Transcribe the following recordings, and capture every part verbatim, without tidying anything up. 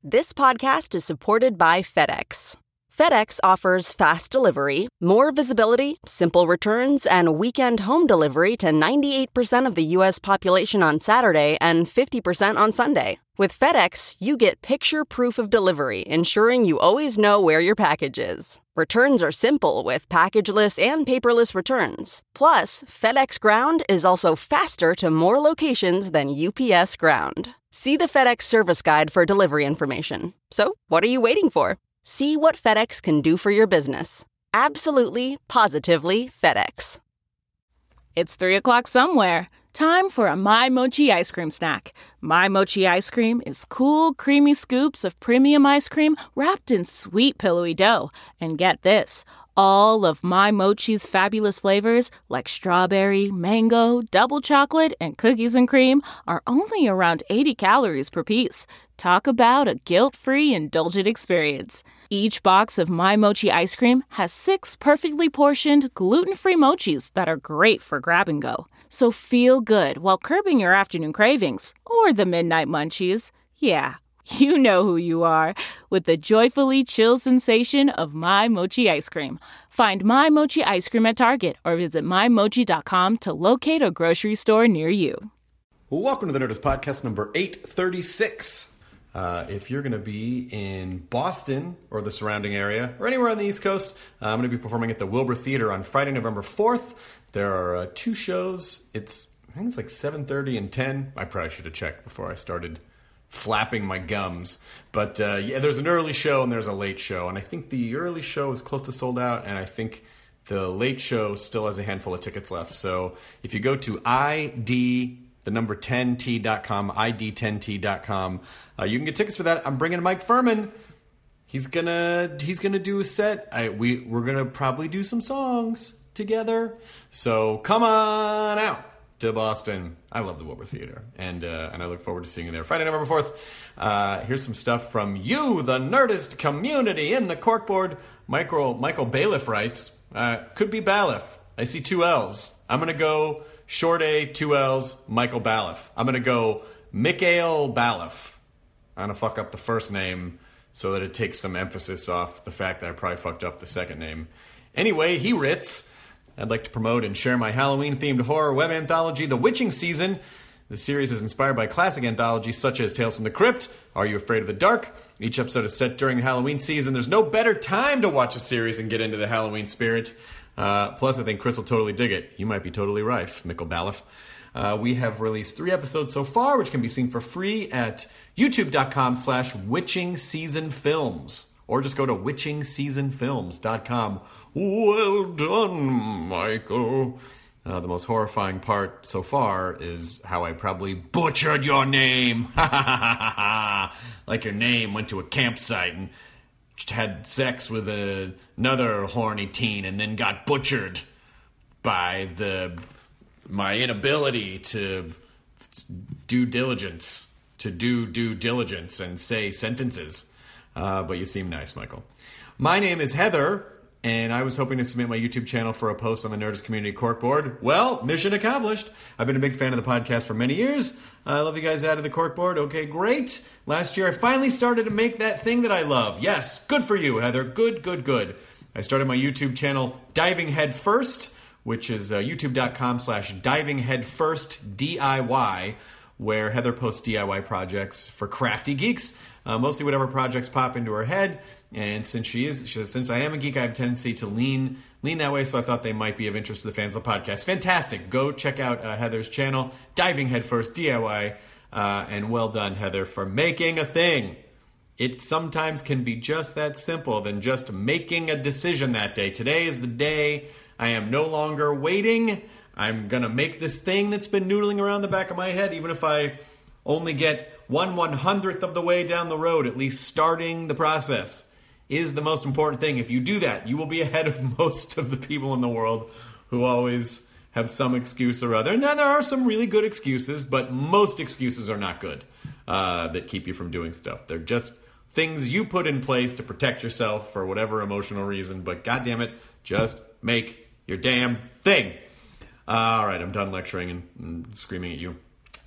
This podcast is supported by FedEx. FedEx offers fast delivery, more visibility, simple returns, and weekend home delivery to ninety-eight percent of the U S population on Saturday and fifty percent on Sunday. With FedEx, you get picture proof of delivery, ensuring you always know where your package is. Returns are simple with packageless and paperless returns. Plus, FedEx Ground is also faster to more locations than U P S Ground. See the FedEx service guide for delivery information. So, what are you waiting for? See what FedEx can do for your business. Absolutely, positively FedEx. It's three o'clock somewhere. Time for a My Mochi ice cream snack. My Mochi ice cream is cool, creamy scoops of premium ice cream wrapped in sweet, pillowy dough. And get this, all of My Mochi's fabulous flavors, like strawberry, mango, double chocolate, and cookies and cream, are only around eighty calories per piece. Talk about a guilt-free, indulgent experience. Each box of My Mochi ice cream has six perfectly portioned, gluten-free mochis that are great for grab and go. So feel good while curbing your afternoon cravings, or the midnight munchies. Yeah, you know who you are, with the joyfully chill sensation of My Mochi ice cream. Find My Mochi ice cream at Target or visit my mochi dot com to locate a grocery store near you. Welcome to the Nerdist Podcast number eight thirty-six. Uh, if you're going to be in Boston or the surrounding area or anywhere on the East Coast, uh, I'm going to be performing at the Wilbur Theater on Friday, November fourth. There are uh, two shows. It's I think it's like seven thirty and ten. I probably should have checked before I started flapping my gums. But uh, yeah, there's an early show and there's a late show. And I think the early show is close to sold out. And I think the late show still has a handful of tickets left. So if you go to I D, the number ten T dot com, I D ten T dot com, uh, you can get tickets for that. I'm bringing Mike Furman. He's gonna he's gonna do a set. I we we're gonna probably do some songs together. So come on out to Boston. I love the Wilbur Theater, and uh, and I look forward to seeing you there. Friday, November fourth. Uh, here's some stuff from you, the Nerdist community in the corkboard. Michael Michael Bailiff writes, uh, could be Bailiff. I see two L's. I'm gonna go short A, two L's, Michael Bailiff. I'm gonna go Mikhail Bailiff. I'm gonna fuck up the first name so that it takes some emphasis off the fact that I probably fucked up the second name. Anyway, he writes, I'd like to promote and share my Halloween-themed horror web anthology, The Witching Season. The series is inspired by classic anthologies such as Tales from the Crypt, Are You Afraid of the Dark? Each episode is set during the Halloween season. There's no better time to watch a series and get into the Halloween spirit. Uh, plus, I think Chris will totally dig it. You might be totally rife, Mikkel Bailiff. Uh, we have released three episodes so far, which can be seen for free at youtube.com slash witching season films. Or just go to witching season films dot com. Well done, Michael. Uh, the most horrifying part so far is how I probably butchered your name. Ha ha ha ha ha. Like your name went to a campsite and had sex with a, another horny teen and then got butchered by the my inability to do diligence, to do due diligence and say sentences. Uh, but you seem nice, Michael. My name is Heather, and I was hoping to submit my YouTube channel for a post on the Nerdist Community Corkboard. Well, mission accomplished. I've been a big fan of the podcast for many years. I love you guys out of the Corkboard. Okay, great. Last year, I finally started to make that thing that I love. Yes, good for you, Heather. Good, good, good. I started my YouTube channel, Diving Head First, which is uh, youtube.com slash diving head first D I Y, where Heather posts D I Y projects for crafty geeks, uh, mostly whatever projects pop into her head. And since she is, she says, since I am a geek, I have a tendency to lean lean that way, so I thought they might be of interest to the fans of the podcast. Fantastic. Go check out uh, Heather's channel, Diving Headfirst D I Y, uh, and well done, Heather, for making a thing. It sometimes can be just that simple than just making a decision that day. Today is the day I am no longer waiting. I'm going to make this thing that's been noodling around the back of my head, even if I only get one one-hundredth of the way down the road, at least starting the process is the most important thing. If you do that, you will be ahead of most of the people in the world who always have some excuse or other. Now, there are some really good excuses, but most excuses are not good uh, that keep you from doing stuff. They're just things you put in place to protect yourself for whatever emotional reason, but goddamn it, just make your damn thing. All right, I'm done lecturing and, and screaming at you.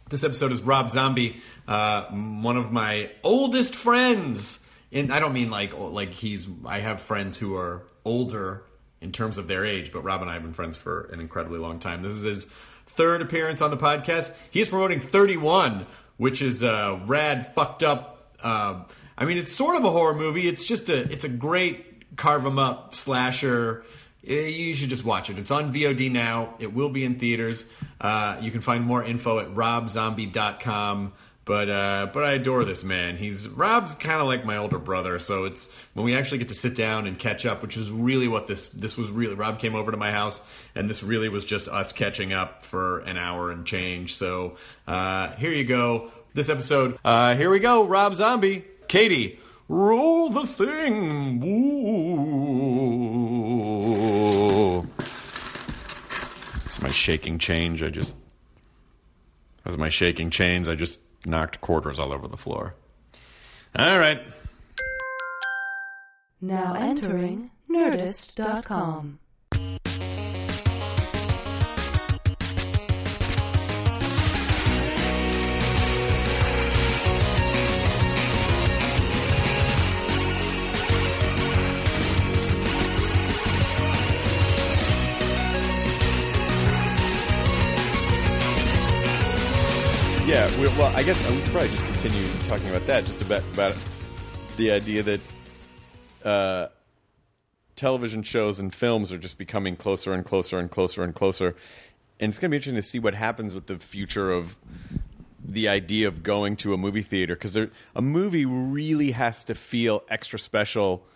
This episode is Rob Zombie, uh, one of my oldest friends. And I don't mean like like he's. I have friends who are older in terms of their age, but Rob and I have been friends for an incredibly long time. This is his third appearance on the podcast. He's promoting thirty-one, which is a rad, fucked up. Uh, I mean, it's sort of a horror movie. It's just a. It's a great carve 'em up slasher. You should just watch it. It's on V O D now. It will be in theaters. Uh, you can find more info at rob zombie dot com. But uh, but I adore this man. He's Rob's kind of like my older brother, so it's when we actually get to sit down and catch up, which is really what this this was really. Rob came over to my house, and this really was just us catching up for an hour and change. So uh, here you go. This episode. Uh, here we go. Rob Zombie. Katie, roll the thing. Ooh. It's my shaking change. I just. That's my shaking chains. I just. Knocked quarters all over the floor. All right. Now entering Nerdist dot com. Yeah, we, well, I guess we could probably just continue talking about that, just about, about the idea that uh, television shows and films are just becoming closer and closer and closer and closer. And it's going to be interesting to see what happens with the future of the idea of going to a movie theater, because a movie really has to feel extra special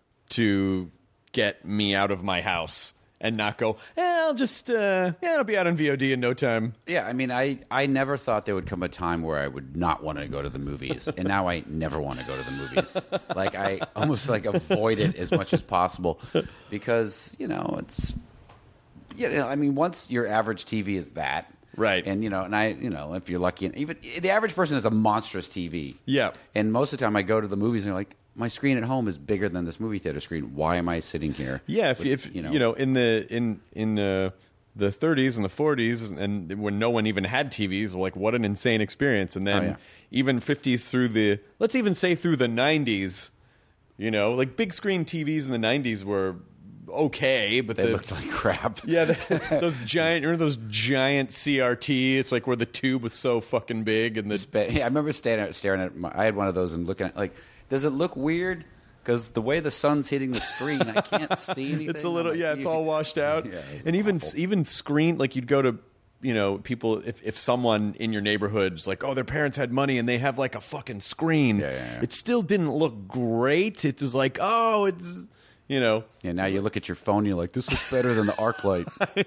to get me out of my house. And not go, eh, I'll just, uh, yeah, it'll be out on V O D in no time. Yeah, I mean, I, I never thought there would come a time where I would not want to go to the movies. And now I never want to go to the movies. Like, I almost, like, avoid it as much as possible. Because, you know, it's, you know, I mean, once your average T V is that. Right. And, you know, and I, you know, if you're lucky, and even the average person has a monstrous T V. Yeah. And most of the time I go to the movies and they're like, my screen at home is bigger than this movie theater screen. Why am I sitting here? Yeah, if, with, if you know, you know, in the in in uh, the thirties and the forties, and when no one even had T Vs, like what an insane experience. And then oh, yeah. even fifties through the, let's even say through the nineties, you know, like big screen T Vs in the nineties were okay, but they the, looked like crap. Yeah, the, those giant, remember those giant C R T? It's like where the tube was so fucking big, and the yeah, I remember staring at, staring at my, I had one of those and looking at like, does it look weird? Because the way the sun's hitting the screen, I can't see anything. It's a little, yeah, it's all washed out. Yeah, and even awful. even screen, like you'd go to, you know, people, if, if someone in your neighborhood is like, oh, their parents had money and they have like a fucking screen, yeah, yeah, yeah. It still didn't look great. It was like, oh, it's, you know. Yeah, now you look at your phone and you're like, this looks better than the arc light. I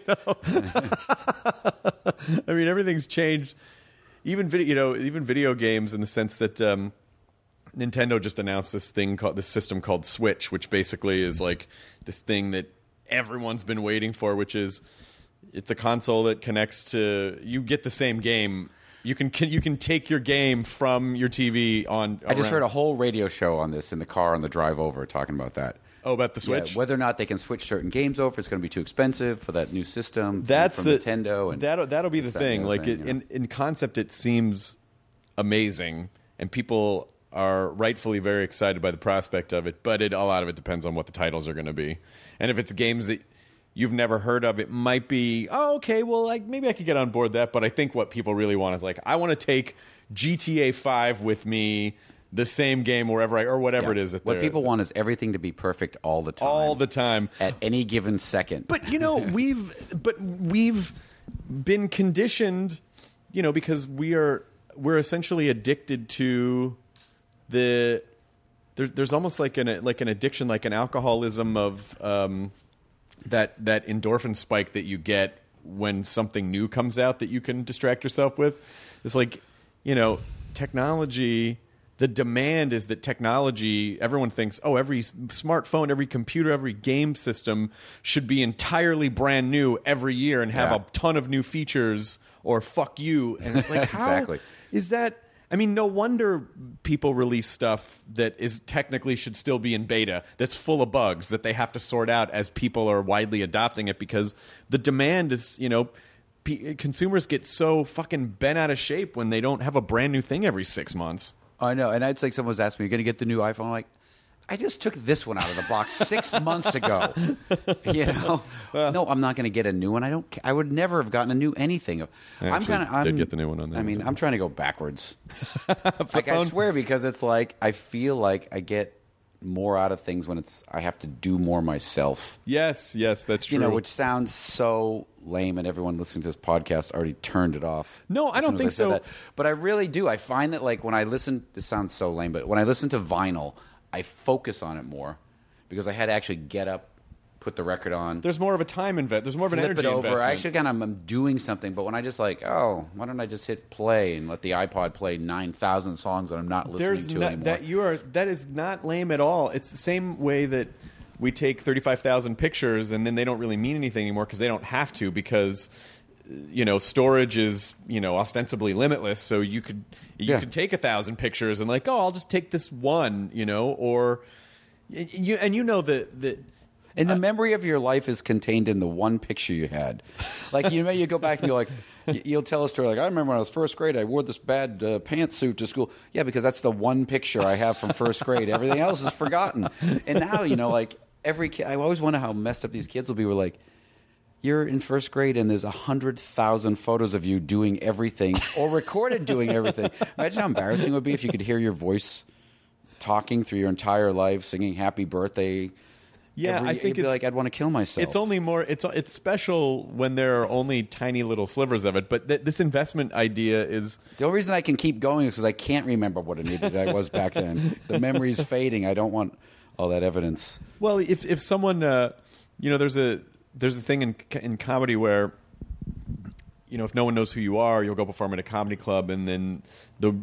know. I mean, everything's changed. Even video, you know, even video games in the sense that um, Nintendo just announced this thing called this system called Switch, which basically is like this thing that everyone's been waiting for, which is it's a console that connects to, you get the same game. You can you can take your game from your T V on. I just around. heard a whole radio show on this in the car on the drive over talking about that. Oh, about the Switch? Yeah, whether or not they can switch certain games over, it's going to be too expensive for that new system. That's from the Nintendo. And that'll that'll be the that, thing. you know, Like thing, it, you know? in in concept, it seems amazing, and people are rightfully very excited by the prospect of it. But it, a lot of it depends on what the titles are going to be, and if it's games that you've never heard of, it might be, oh, okay, well, like maybe I could get on board that. But I think what people really want is like, I want to take G T A five with me, the same game wherever I, or whatever Yeah. it is. That What they're- people want is everything to be perfect all the time. all the time. At any given second. But you know, we've but we've been conditioned, you know, because we are we're essentially addicted to the there, there's almost like an like an addiction, like an alcoholism of um, that that endorphin spike that you get when something new comes out that you can distract yourself with. It's like, you know, technology. The demand is that technology, everyone thinks, oh, every smartphone, every computer, every game system should be entirely brand new every year and have Yeah. a ton of new features, or fuck you. And it's like, how Exactly. is that? I mean, no wonder people release stuff that is technically should still be in beta, that's full of bugs that they have to sort out as people are widely adopting it, because the demand is, you know, p- consumers get so fucking bent out of shape when they don't have a brand new thing every six months. I know, and it's like someone was asking me, "You're going to get the new iPhone?" I'm like, I just took this one out of the box six months ago. You know, well, no, I'm not going to get a new one. I don't. I would never have gotten a new anything. I I'm kind of. Did get the new one on there. I mean, I'm trying to go backwards. Like I swear, because it's like I feel like I get more out of things when it's I have to do more myself. Yes, yes, that's true. You know, which sounds so lame, and everyone listening to this podcast already turned it off. No, I don't think I so. That. But I really do. I find that like when I listen, this sounds so lame, but when I listen to vinyl, I focus on it more because I had to actually get up, put the record on. There's more of a time invest. There's more of an flip energy it over. investment. I actually kind of I'm doing something, but when I just like, oh, why don't I just hit play and let the iPod play nine thousand songs that I'm not listening There's to not, anymore? that you are that is not lame at all. It's the same way that we take thirty-five thousand pictures and then they don't really mean anything anymore because they don't have to because you know storage is you know ostensibly limitless. So you could you Yeah. could take a thousand pictures and like oh I'll just take this one you know or you and you know that that. And the memory of your life is contained in the one picture you had. Like, you know, you go back and you're like, you'll tell a story like, I remember when I was first grade, I wore this bad uh, pantsuit to school. Yeah, because that's the one picture I have from first grade. Everything else is forgotten. And now, you know, like, every kid, I always wonder how messed up these kids will be. We're like, you're in first grade and there's one hundred thousand photos of you doing everything or recorded doing everything. Imagine how embarrassing it would be if you could hear your voice talking through your entire life, singing happy birthday. Yeah, Every, I think it's it's like I'd want to kill myself. It's only more. It's it's special when there are only tiny little slivers of it. But th- this investment idea is the only reason I can keep going is because I can't remember what an idiot I was back then. The memory's fading. I don't want all that evidence. well. If if someone, uh, you know, there's a there's a thing in in comedy where, you know, if no one knows who you are, you'll go perform at a comedy club, and then the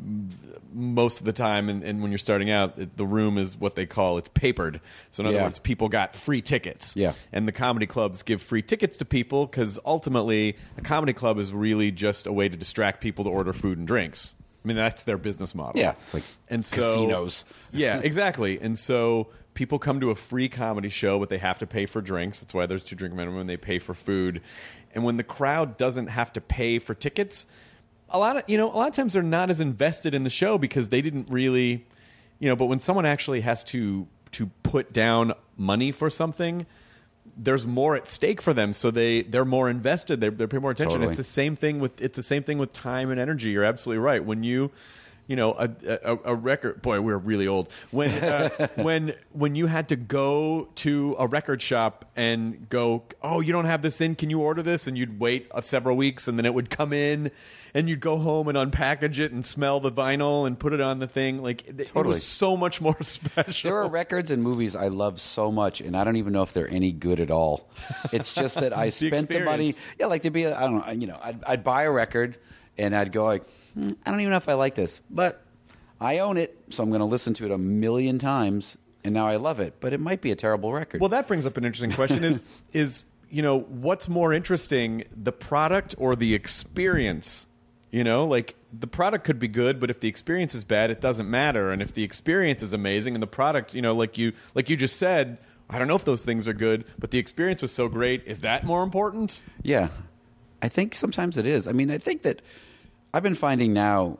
most of the time, and, and when you're starting out, it, the room is what they call it's papered. So in other Yeah. words, people got free tickets. Yeah. And the comedy clubs give free tickets to people because ultimately, a comedy club is really just a way to distract people to order food and drinks. I mean, that's their business model. Yeah, it's like and so, casinos. Yeah, exactly. And so people come to a free comedy show, but they have to pay for drinks. That's why there's two drink minimum, and they pay for food. And when the crowd doesn't have to pay for tickets, a lot of you know, a lot of times they're not as invested in the show because they didn't really, you know. But when someone actually has to to put down money for something, there's more at stake for them, so they they're more invested. They they pay more attention. Totally. It's the same thing with it's the same thing with time and energy. You're absolutely right. When you You know, a, a, a record. Boy, we're really old. When uh, when when you had to go to a record shop and go, oh, you don't have this in. Can you order this? And you'd wait uh, several weeks, and then it would come in, and you'd go home and unpackage it and smell the vinyl and put it on the thing. Like it, it Totally. was so much more special. There are records and movies I love so much, and I don't even know if they're any good at all. It's just that I spent the, money. experience. Yeah, like to be. I don't know. You know, I'd, I'd buy a record, and I'd go like, hmm, I don't even know if I like this, but I own it, so I'm going to listen to it a million times, and now I love it. But it might be a terrible record. Well, that brings up an interesting question: is is you know what's more interesting, the product or the experience? You know, like the product could be good, but if the experience is bad, it doesn't matter. And if the experience is amazing and the product, you know, like you like you just said, I don't know if those things are good, but the experience was so great. Is that more important? Yeah, I think sometimes it is. I mean, I think that I've been finding now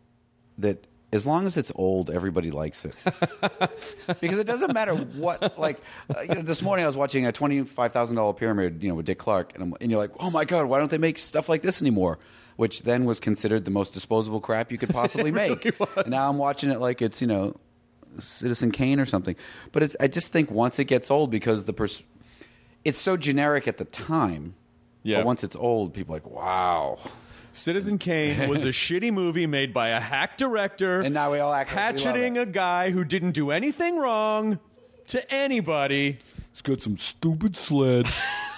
that as long as it's old, everybody likes it. Because it doesn't matter what, like, uh, you know, this morning I was watching a twenty-five thousand dollars Pyramid, you know, with Dick Clark, and, I'm, and you're like, oh my God, why don't they make stuff like this anymore? Which then was considered the most disposable crap you could possibly make. really was. And now I'm watching it like it's, you know, Citizen Kane or something. But it's, I just think once it gets old, because the pers- it's so generic at the time, Yeah. but once it's old, people are like, wow. Citizen Kane was a shitty movie made by a hack director, And now we all act like we love hatcheting it. a guy who didn't do anything wrong to anybody. It's got some stupid sled.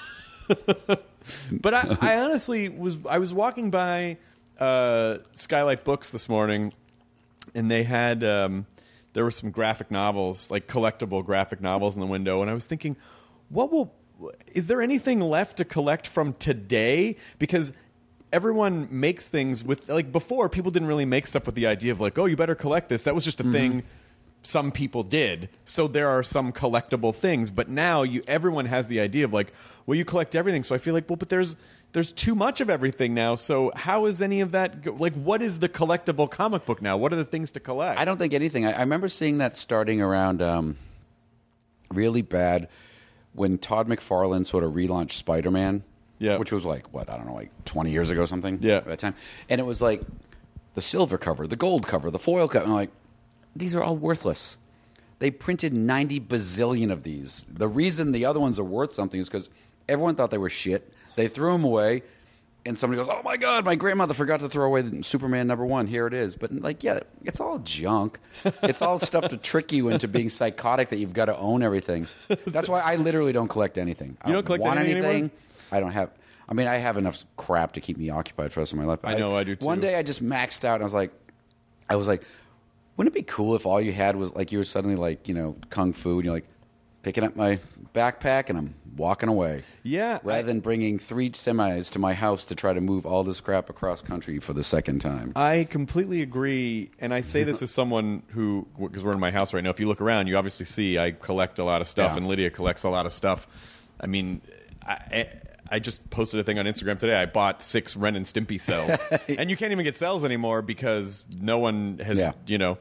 But I, I honestly was I was walking by uh, Skylight Books this morning, and they had um, there were some graphic novels, like collectible graphic novels in the window, and I was thinking, what will is there anything left to collect from today? Because everyone makes things with, like, before people didn't really make stuff with the idea of like, oh, you better collect this. That was just a Mm-hmm. thing some people did. So there are some collectible things, but now you everyone has the idea of like, well, you collect everything. So I feel like, well, but there's there's too much of everything now. So how is any of that go- like? What is the collectible comic book now? What are the things to collect? I don't think anything. I, I remember seeing that starting around um, really bad when Todd McFarlane sort of relaunched Spider-Man. Yeah. Which was like, what, I don't know, like twenty years ago or something? Yeah. At that time. And it was like the silver cover, the gold cover, the foil cover. And I'm like, these are all worthless. They printed ninety bazillion of these. The reason the other ones are worth something is because everyone thought they were shit. They threw them away. And somebody goes, oh, my God, my grandmother forgot to throw away the Superman number one. Here it is. But, like, yeah, it's all junk. It's all stuff to trick you into being psychotic that you've got to own everything. That's why I literally don't collect anything. You don't collect want anything anything. anymore? I don't have. I mean, I have enough crap to keep me occupied for the rest of my life. I know, I do, too. One day I just maxed out and I was like, I was like, wouldn't it be cool if all you had was, like, you were suddenly, like, you know, kung fu and you're like, picking up my backpack and I'm walking away. Yeah. Rather I, than bringing three semis to my house to try to move all this crap across country for the second time. I completely agree. And I say this as someone who, because we're in my house right now, if you look around, you obviously see I collect a lot of stuff Yeah. and Lydia collects a lot of stuff. I mean, I, I just posted a thing on Instagram today. I bought six Ren and Stimpy cells. And you can't even get cells anymore because no one has, Yeah. you know,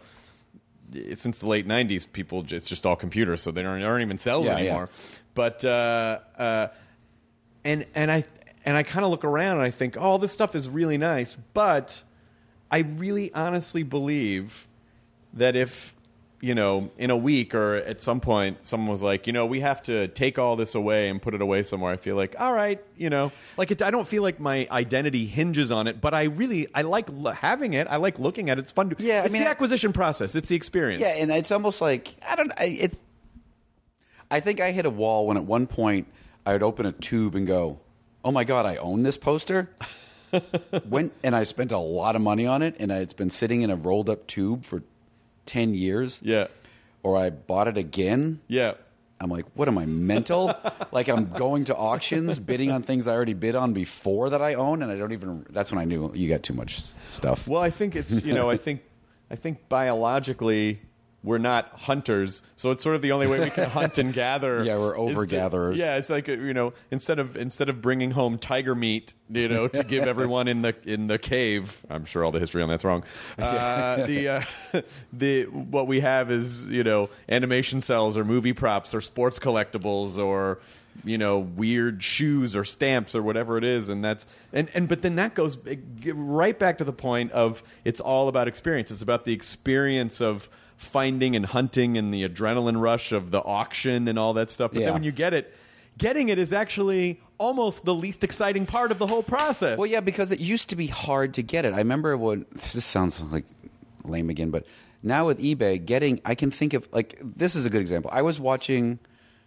since the late nineties, people, it's just all computers, so they aren't, aren't even cells Yeah, anymore. yeah. But, uh, uh, and, and I, and I kind of look around and I think, oh, this stuff is really nice. But I really honestly believe that if, you know, in a week or at some point, someone was like, you know, we have to take all this away and put it away somewhere. I feel like, all right, you know, like it, I don't feel like my identity hinges on it, but I really, I like l- having it. I like looking at it. It's fun. To, Yeah, I it's mean, the I- acquisition process. It's the experience. Yeah, and it's almost like I don't. I, it's. I think I hit a wall when at one point I would open a tube and go, "Oh my God, I own this poster." Went and I spent a lot of money on it, and it's been sitting in a rolled up tube for ten years. Yeah. Or I bought it again. Yeah. I'm like, what am I, mental? Like I'm going to auctions, bidding on things I already bid on before that I own, and I don't even. That's when I knew you got too much stuff. Well, I think it's, you know, I think, I think biologically we're not hunters, so it's sort of the only way we can hunt and gather. Yeah, we're is to- over-gatherers. Yeah, it's like, you know, instead of instead of bringing home tiger meat, you know, to give everyone in the in the cave. I'm sure all the history on that's wrong. Uh, the uh, the what we have is, you know, animation cells or movie props or sports collectibles or, you know, weird shoes or stamps or whatever it is, and that's and, and but then that goes right back to the point of it's all about experience. It's about the experience of finding and hunting and the adrenaline rush of the auction and all that stuff. But Yeah. then when you get it, getting it is actually almost the least exciting part of the whole process. Well, yeah, because it used to be hard to get it. I remember when this sounds like lame again, but now with eBay, getting I can think of like this is a good example. I was watching.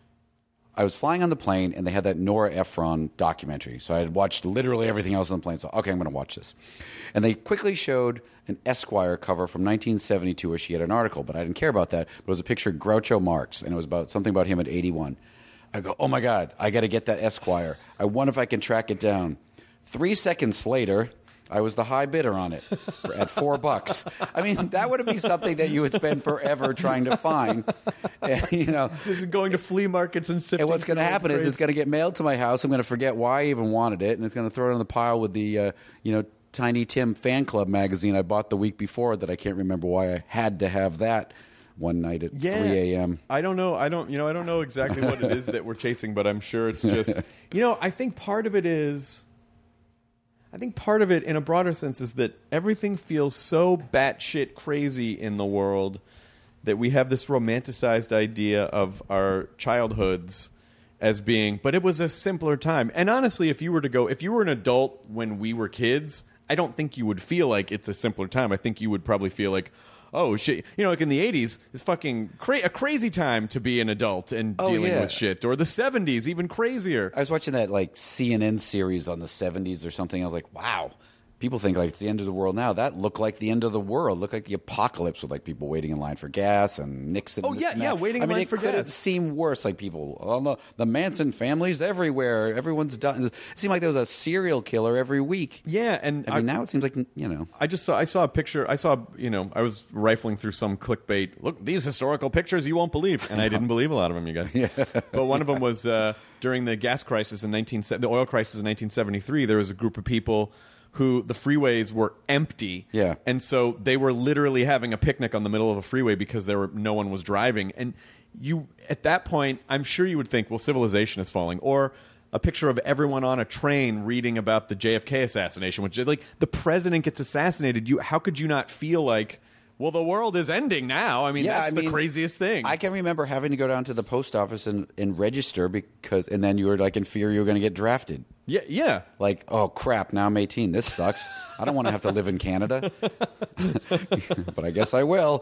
I was flying on the plane, and they had that Nora Ephron documentary. So I had watched literally everything else on the plane. So, okay, I'm going to watch this. And they quickly showed an Esquire cover from nineteen seventy-two where she had an article, but I didn't care about that. But it was a picture of Groucho Marx, and it was about something about him at eighty-one. I go, oh, my God, I got to get that Esquire. I wonder if I can track it down. Three seconds later, I was the high bidder on it for, at four bucks. I mean, that would be something that you would spend forever trying to find. And, you know, This is going to flea markets and sifting. and what's going to through happen is crazy- it's going to get mailed to my house. I'm going to forget why I even wanted it, and it's going to throw it on the pile with the, uh, you know, Tiny Tim fan club magazine I bought the week before that I can't remember why I had to have that one night at Yeah. three a.m. I don't know. I don't. You know. I don't know exactly what it is that we're chasing, but I'm sure it's just. You know. I think part of it is. I think part of it, in a broader sense, is that everything feels so batshit crazy in the world that we have this romanticized idea of our childhoods as being. But it was a simpler time. And honestly, if you were to go, if you were an adult when we were kids, I don't think you would feel like it's a simpler time. I think you would probably feel like, oh shit, you know, like in the eighties, it's fucking cra- a crazy time to be an adult and Oh, dealing yeah. with shit. Or the seventies, even crazier. I was watching that like C N N series on the seventies or something. I was like, wow, people think like it's the end of the world now. That looked like the end of the world. Looked like the apocalypse with like people waiting in line for gas and Nixon. Oh and yeah, this and yeah, that. waiting I in mean, line it for could have gas. seemed worse. Like people, oh, the, the Manson family's everywhere. Everyone's done. It seemed like there was a serial killer every week. Yeah, and I mean, now it seems like you know. I just saw I saw a picture. I saw you know I was rifling through some clickbait. Look, these historical pictures you won't believe, and I didn't believe a lot of them, you guys. Yeah. But one of them was uh, during the gas crisis in nineteen the oil crisis in nineteen seventy-three. There was a group of people who the freeways were empty. Yeah. And so they were literally having a picnic on the middle of a freeway because there were no one was driving. And you at that point, I'm sure you would think, well, civilization is falling. Or a picture of everyone on a train reading about the J F K assassination, which is like the president gets assassinated. You how could you not feel like, well, the world is ending now? I mean, Yeah, that's I the mean, craziest thing. I can remember having to go down to the post office and, and register because, and then you were like in fear you were going to get drafted. yeah, yeah. Like, oh crap! Now I'm eighteen. This sucks. I don't want to have to live in Canada, but I guess I will.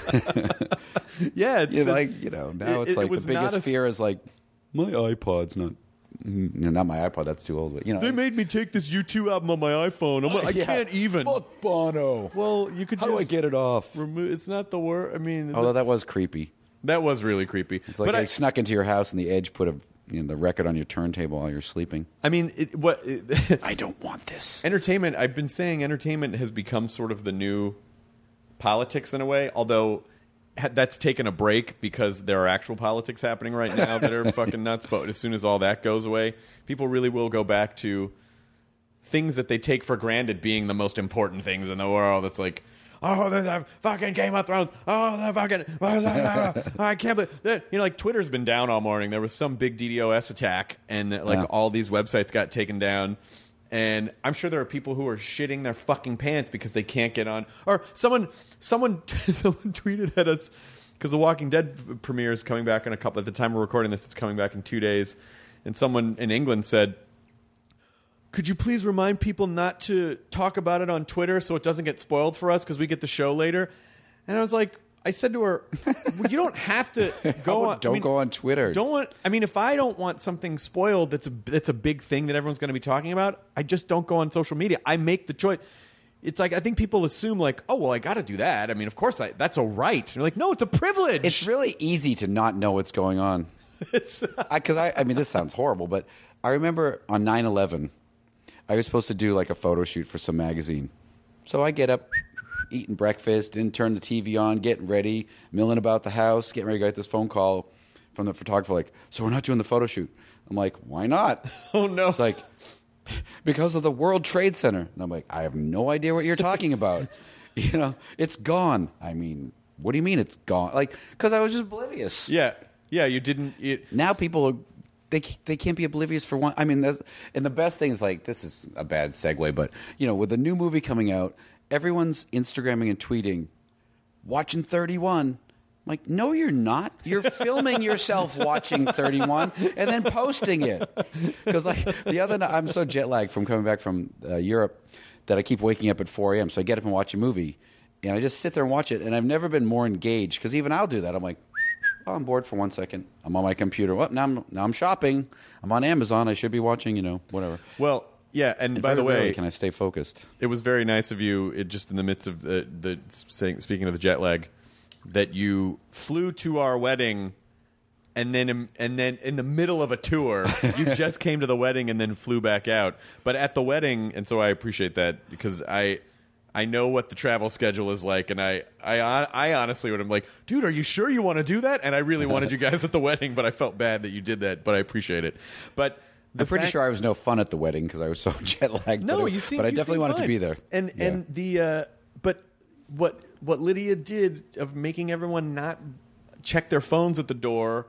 Yeah, it's You know, a- like you know, now it- it's it like was the biggest not a- fear is like my iPod's not. mm, Not my iPod. That's too old. But you know, They made me take this U two album on my iPhone. I'm like, I Yeah. can't even. Fuck Bono. Well, you could How just do I get it off? remove. It's not the word. I mean, is Although it- that was creepy. that was really creepy. It's like but I, I, snuck into your house and the Edge put a you know the record on your turntable while you're sleeping. I mean, it, what it, I don't want this. entertainment? I've been saying entertainment has become sort of the new politics in a way. Although ha- that's taken a break because there are actual politics happening right now that are fucking nuts. But as soon as all that goes away, people really will go back to things that they take for granted being the most important things in the world. It's like, oh, there's a fucking Game of Thrones. Oh, the fucking, I can't believe that. You know, like Twitter's been down all morning. There was some big DDoS attack, and like Yeah. all these websites got taken down. And I'm sure there are people who are shitting their fucking pants because they can't get on. Or someone, someone, someone tweeted at us because The Walking Dead premiere is coming back in a couple. At the time we're recording this, it's coming back in two days. And someone in England said, could you please remind people not to talk about it on Twitter so it doesn't get spoiled for us because we get the show later? And I was like, I said to her, well, you don't have to go How on. about don't I mean, go on Twitter. Don't want. I mean, if I don't want something spoiled, that's a that's a big thing that everyone's going to be talking about. I just don't go on social media. I make the choice. It's like I think people assume like, oh well, I got to do that. I mean, of course, I that's a right. And you're like, no, it's a privilege. It's really easy to not know what's going on. It's Because I, I, I mean, this sounds horrible, but I remember on nine eleven, I was supposed to do like a photo shoot for some magazine. So I get up, eating breakfast, didn't turn the T V on, getting ready, milling about the house, getting ready to get this phone call from the photographer, like, so we're not doing the photo shoot. I'm like, why not? Oh, no. It's like, because of the World Trade Center. And I'm like, I have no idea what you're talking about. You know, it's gone. I mean, what do you mean it's gone? Like, because I was just oblivious. yeah, yeah. You didn't. It, Now people are, they they can't be oblivious for one. I mean, that's, and the best thing is like, this is a bad segue, but you know, with the new movie coming out, everyone's Instagramming and tweeting, watching thirty-one. I'm like, no, you're not. You're filming yourself watching thirty-one and then posting it. Because like the other night, I'm so jet lagged from coming back from uh, Europe that I keep waking up at four a.m. So I get up and watch a movie, and I just sit there and watch it. And I've never been more engaged because even I'll do that. I'm like, oh, I'm bored for one second. I'm on my computer. Well, now I'm now I'm shopping. I'm on Amazon. I should be watching, you know, whatever. well, yeah. And, And by the very rarely way, can I stay focused? it was very nice of you, it, just in the midst of the, the saying, speaking of the jet lag, that you flew to our wedding, and then and then in the middle of a tour, you just came to the wedding and then flew back out. But at the wedding, and so I appreciate that because I. I know what the travel schedule is like, and I, I, I honestly would have like, dude, are you sure you want to do that? And I really wanted you guys at the wedding, but I felt bad that you did that. But I appreciate it. But the I'm pretty fact- sure I was no fun at the wedding because I was so jet lagged. No, but I, you seem. but I you definitely seem wanted fine. to be there. And Yeah. and the uh, but what what Lydia did of making everyone not check their phones at the door,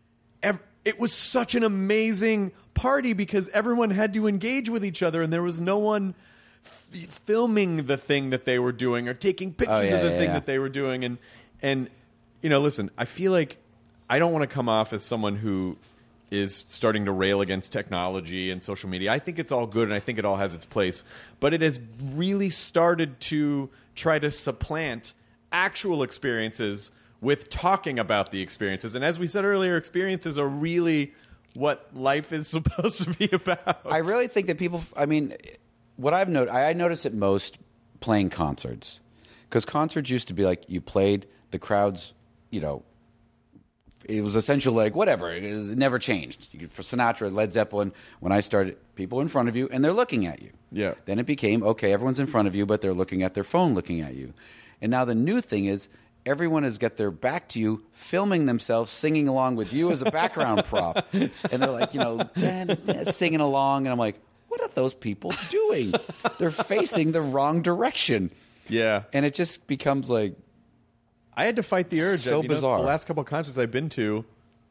ev- it was such an amazing party because everyone had to engage with each other, and there was no one f- filming the thing that they were doing or taking pictures Oh, yeah, of the yeah, thing yeah. that they were doing, and and you know, listen, I feel like I don't want to come off as someone who is starting to rail against technology and social media. I think it's all good and I think it all has its place. But it has really started to try to supplant actual experiences with talking about the experiences. And as we said earlier, experiences are really what life is supposed to be about. I really think that people, I mean, what I've noticed, I noticed it most playing concerts, because concerts used to be like you played, the crowds, you know, it was essentially like whatever. It, it never changed. You could, for Sinatra, Led Zeppelin, when I started, people in front of you and they're looking at you. Yeah. Then it became, okay, everyone's in front of you, but they're looking at their phone looking at you. And now the new thing is everyone has got their back to you, filming themselves, singing along with you as a background prop. And they're like, you know, singing along. And I'm like, what are those people doing? They're facing the wrong direction. Yeah. And it just becomes like, I had to fight the urge. So you know, bizarre. The last couple of concerts I've been to,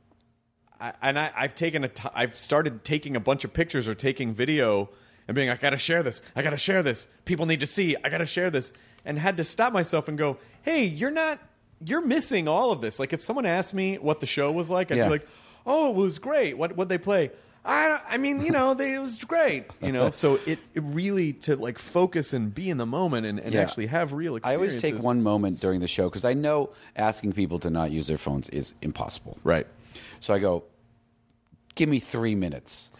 I, and I, I've taken a, t- I've started taking a bunch of pictures or taking video and being, I got to share this. I got to share this. People need to see. I got to share this. And had to stop myself and go, hey, you're not, you're missing all of this. Like if someone asked me what the show was like, I'd Yeah. be like, oh, it was great. What what they play? I, I mean, you know, they, it was great. You know, so it, it really to like focus and be in the moment and, and Yeah. actually have real I experiences. always take one moment during the show because I know asking people to not use their phones is impossible. Right. So I go, give me three minutes.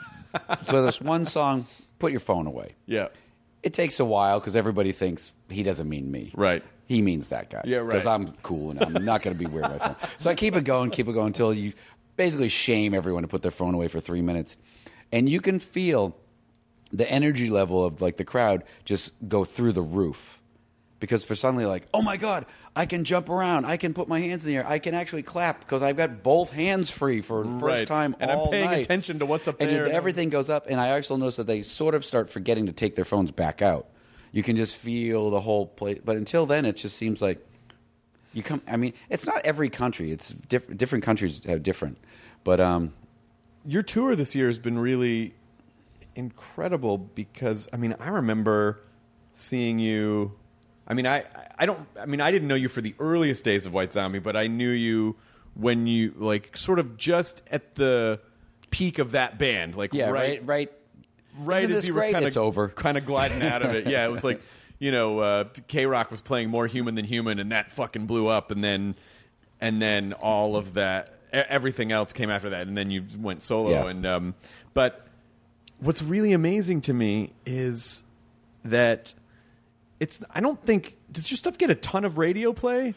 So there's one song, put your phone away. Yeah. It takes a while because everybody thinks he doesn't mean me. Right. He means that guy. Yeah, right. Because I'm cool and I'm not going to be weird with my phone. So I keep it going, keep it going until you basically shame everyone to put their phone away for three minutes. And you can feel the energy level of like the crowd just go through the roof. Because for suddenly like, oh my God, I can jump around. I can put my hands in the air. I can actually clap because I've got both hands free for the first Right. time And all I'm paying night. attention to what's up and there. everything goes up. And I also notice that they sort of start forgetting to take their phones back out. You can just feel the whole place. But until then, it just seems like you come. I mean, it's not every country. It's diff- different countries have different. But um, Your tour this year has been really incredible because, I mean, I remember seeing you. I mean, I, I don't. I mean, I didn't know you for the earliest days of White Zombie, but I knew you when you like sort of just at the peak of that band, like yeah, right, right, right. right Isn't as this you were great? kind It's of over. kind of gliding out of it. Yeah, it was like you know, uh, K-Rock was playing More Human Than Human, and that fucking blew up, and then and then all of that, e- everything else came after that, and then you went solo. Yeah. And um, but what's really amazing to me is that it's. I don't think does your stuff get a ton of radio play?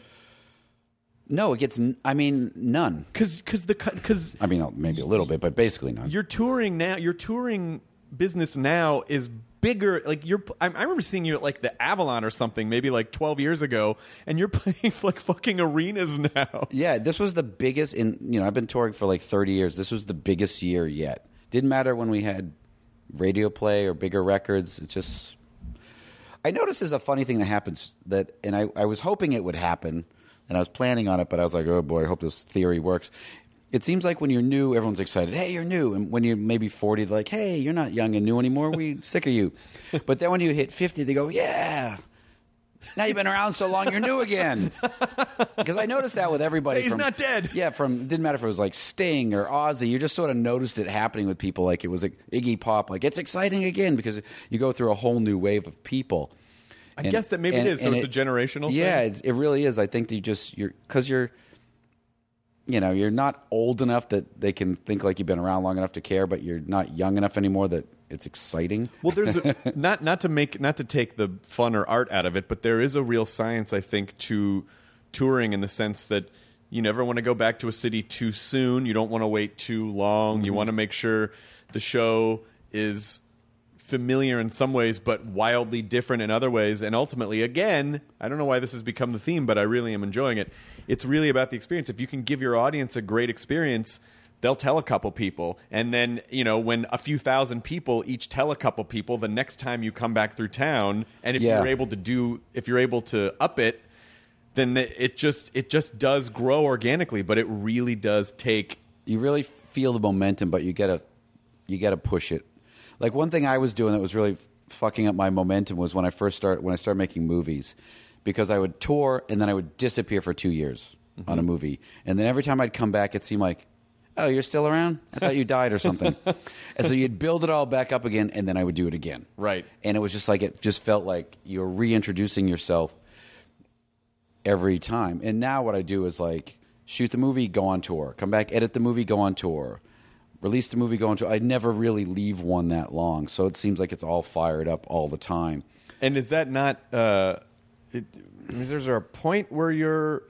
No, it gets. n- I mean, none. Because because the because I mean, maybe a little bit, but basically none. your touring now, your touring business now is bigger. Like you're, I, I remember seeing you at like the Avalon or something, maybe like twelve years ago, and you're playing like fucking arenas now. Yeah, this was the biggest in, you know, I've been touring for like thirty years. This was the biggest year yet. Didn't matter when we had radio play or bigger records. It's just, I noticed there's a funny thing that happens that, and I, I was hoping it would happen, and I was planning on it, but I was like, oh boy, I hope this theory works. It seems like when you're new, everyone's excited. Hey, you're new. And when you're maybe forty, they're like, hey, you're not young and new anymore. We sick of you. But then when you hit fifty, they go, yeah. Now you've been around so long, you're new again. Because I noticed that with everybody. Hey, he's from, not dead. Yeah, from didn't matter if it was like Sting or Ozzy. You just sort of noticed it happening with people. Like it was like Iggy Pop. Like it's exciting again because you go through a whole new wave of people. I And- guess that maybe and- it is. So and it's a generational Yeah, thing? it's, it really is. I think that you just you're because you're. You know, you're not old enough that they can think like you've been around long enough to care, but you're not young enough anymore that it's exciting. Well, there's a, not not to make not to take the fun or art out of it, but there is a real science, I think, to touring in the sense that you never want to go back to a city too soon. You don't want to wait too long. You want to make sure the show is familiar in some ways, but wildly different in other ways. And ultimately, again, I don't know why this has become the theme, but I really am enjoying it. It's really about the experience. If you can give your audience a great experience, they'll tell a couple people. And then, you know, when a few thousand people each tell a couple people, the next time you come back through town, and if Yeah. you're able to do, if you're able to up it, then the, it just it just does grow organically. But it really does take. You really feel the momentum, but you gotta you gotta push it. Like one thing I was doing that was really f- fucking up my momentum was when I first start when I started making movies, because I would tour and then I would disappear for two years Mm-hmm. on a movie, and then every time I'd come back, it seemed like, oh, you're still around? I thought you died or something. And so you'd build it all back up again, and then I would do it again. Right. And it was just like it just felt like you're reintroducing yourself every time. And now what I do is like shoot the movie, go on tour, come back, edit the movie, go on tour, released a movie, go into. I never really leave one that long, so it seems like it's all fired up all the time. And is that not? Uh, it, is there a point where you're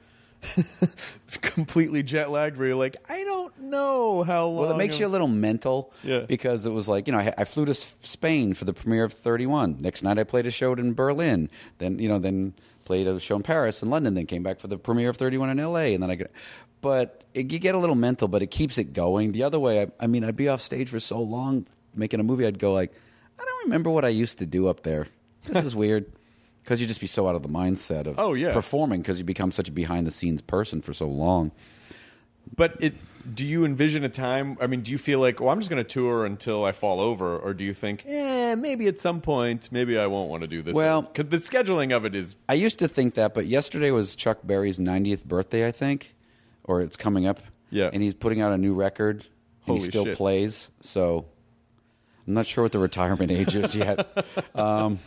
completely jet lagged, where you're like, I don't know how long? Well, it makes I'm... you a little mental, yeah. Because it was like, you know, I, I flew to Spain for the premiere of thirty-one. Next night, I played a show in Berlin. Then, you know, then played a show in Paris and London. Then came back for the premiere of thirty-one in L A. And then I got, but it, you get a little mental, but it keeps it going. The other way, I, I mean, I'd be off stage for so long making a movie. I'd go like, I don't remember what I used to do up there. This is weird. Because you just be so out of the mindset of oh, yeah. performing because you become such a behind-the-scenes person for so long. But it, do you envision a time, I mean, do you feel like, oh, I'm just going to tour until I fall over? Or do you think, eh, maybe at some point, maybe I won't want to do this? Well, because the scheduling of it is... I used to think that, but yesterday was Chuck Berry's ninetieth birthday, I think. Or it's coming up. Yeah. And he's putting out a new record. And Holy he still shit. plays. So I'm not sure what the retirement age is yet. Um,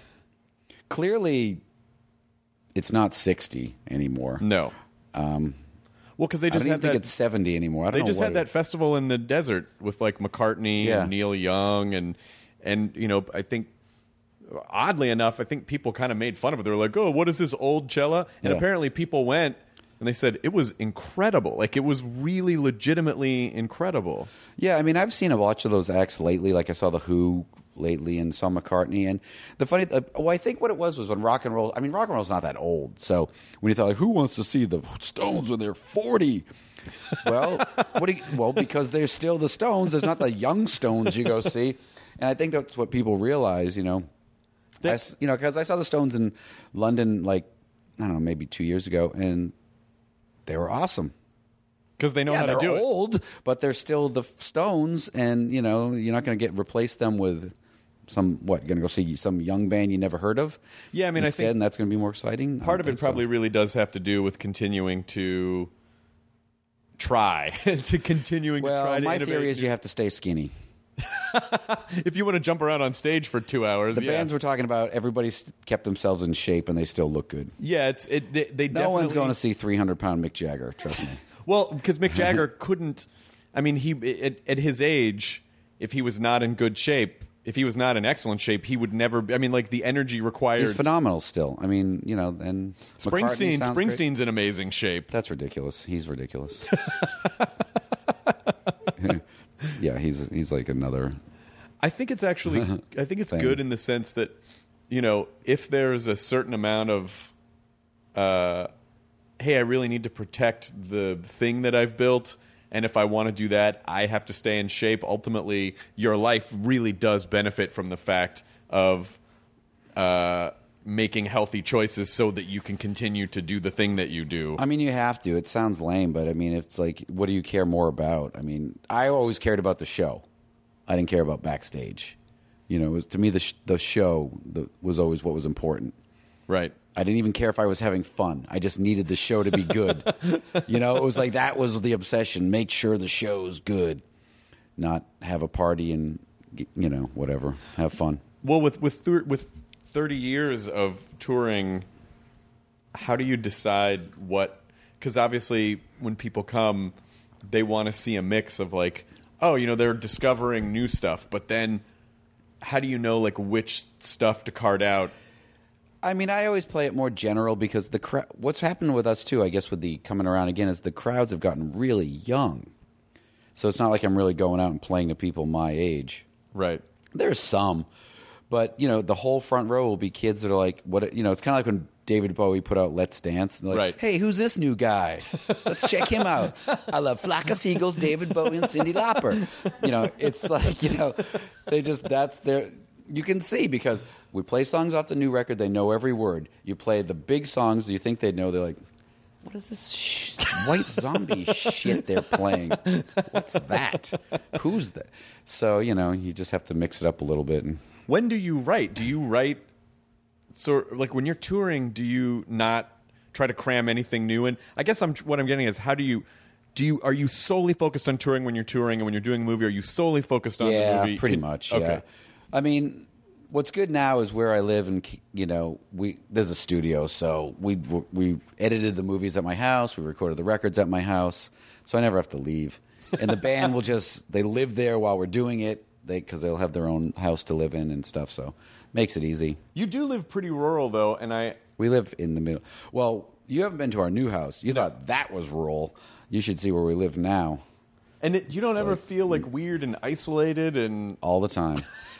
clearly, it's not sixty anymore. No. Um, well, because they I just don't even had think that... it's seventy anymore. I don't They know just what had it that is. festival in the desert with like McCartney Yeah. and Neil Young and and you know I think oddly enough I think people kind of made fun of it. They were like, oh, what is this old Cella? And Yeah. apparently people went and they said it was incredible. Like it was really legitimately incredible. Yeah, I mean, I've seen a bunch of those acts lately. Like I saw The Who lately and saw McCartney. And the funny, uh, well, I think what it was was when rock and roll, I mean, rock and roll's not that old. So when you thought, like, who wants to see the Stones when they're forty? Well, what do you, well, because they're still the Stones. There's not the young Stones you go see. And I think that's what people realize, you know. I s you know, because I saw the Stones in London, like, I don't know, maybe two years ago, and they were awesome. Because they know Yeah, how to they're do it. old, but they're still the Stones, and you know you're not going to get replace them with some what. You're going to go see some young band you never heard of. Yeah, I mean, I instead, think and that's going to be more exciting. I Part don't of it think so. probably really does have to do with continuing to try to continuing to try Well, to my innovate. theory is you have to stay skinny. If you want to jump around on stage for two hours, The yeah. bands we're talking about, everybody's kept themselves in shape, and they still look good. Yeah, it's it. They, they No definitely. one's going to see three hundred pound Mick Jagger. Trust me. Well, because Mick Jagger couldn't. I mean, he at, at his age, if he was not in good shape, if he was not in excellent shape, he would never. I mean, like the energy required. He's phenomenal still. I mean, you know, and McCartney Springsteen. sounds great. Springsteen's in amazing shape. That's ridiculous. He's ridiculous. Yeah, he's he's like another. I think it's actually. I think it's Same. good in the sense that, you know, if there's a certain amount of, uh, hey, I really need to protect the thing that I've built, and if I want to do that, I have to stay in shape. Ultimately, your life really does benefit from the fact of, uh, making healthy choices so that you can continue to do the thing that you do. I mean, you have to. It sounds lame, but I mean, it's like, what do you care more about? I mean, I always cared about the show. I didn't care about backstage. You know, it was, to me, the sh the show the, was always what was important. Right. I didn't even care if I was having fun. I just needed the show to be good. You know, it was like that was the obsession. Make sure the show's good, not have a party and, you know, whatever. Have fun. Well, with with thir with thirty years of touring, how do you decide what? Because obviously, when people come, they want to see a mix of like, oh, you know, they're discovering new stuff, but then how do you know like which stuff to card out? I mean, I always play it more general because the cra what's happened with us too, I guess, with the coming around again, is the crowds have gotten really young. So it's not like I'm really going out and playing to people my age. Right. There's some, but you know, the whole front row will be kids that are like, what? You know, it's kind of like when David Bowie put out Let's Dance. And they're like, Right. hey, who's this new guy? Let's check him out. I love Flock of Seagulls, David Bowie, and Cyndi Lauper. You know, it's like, you know, they just, that's their, you can see because we play songs off the new record. They know every word. You play the big songs that you think they'd know. They're like, what is this sh white zombie shit they're playing? What's that? Who's that? So, you know, you just have to mix it up a little bit. And When do you write? Do you write? So, like when you're touring, do you not try to cram anything new in? I guess I'm what I'm getting is how do you do you are you solely focused on touring when you're touring, and when you're doing a movie, are you solely focused on yeah, the movie? pretty Can- much. Okay. Yeah. I mean, what's good now is where I live, and you know, we there's a studio, so we we edited the movies at my house, we recorded the records at my house, so I never have to leave. And the band will just they live there while we're doing it, they because they'll have their own house to live in and stuff, so makes it easy. You do live pretty rural though, and I we live in the middle. Well, you haven't been to our new house. You thought that was rural. You should see where we live now. And it, you don't So- ever feel like weird and isolated and All the time.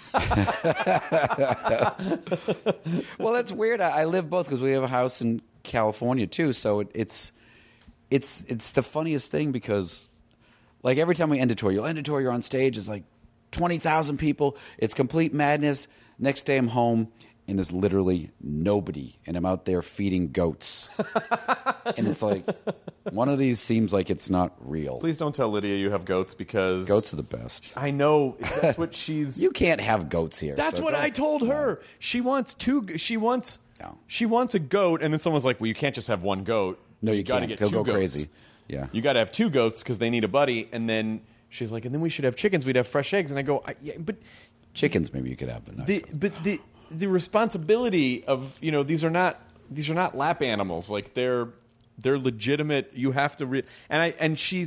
Well, that's weird. I, I live both because we have a house in California too. So it, it's it's it's the funniest thing because, like, every time we end a tour, you'll end a tour, you're on stage, it's like twenty thousand people. It's complete madness. Next day I'm home and there's literally nobody, and I'm out there feeding goats. And it's like, one of these seems like it's not real. Please don't tell Lydia you have goats because Goats are the best. I know that's what she's. You can't have goats here. That's so what don't- I told her. She wants two. She wants. No. She wants a goat, and then someone's like, "Well, you can't just have one goat. No, you gotta can't. get They'll two go goats. crazy." Yeah. You got to have two goats because they need a buddy." And then she's like, "And then we should have chickens. We'd have fresh eggs." And I go, I, "Yeah, but Chickens maybe you could have, but not the but the the responsibility of you know these are not these are not lap animals. Like they're they're legitimate. You have to re- and I and she's.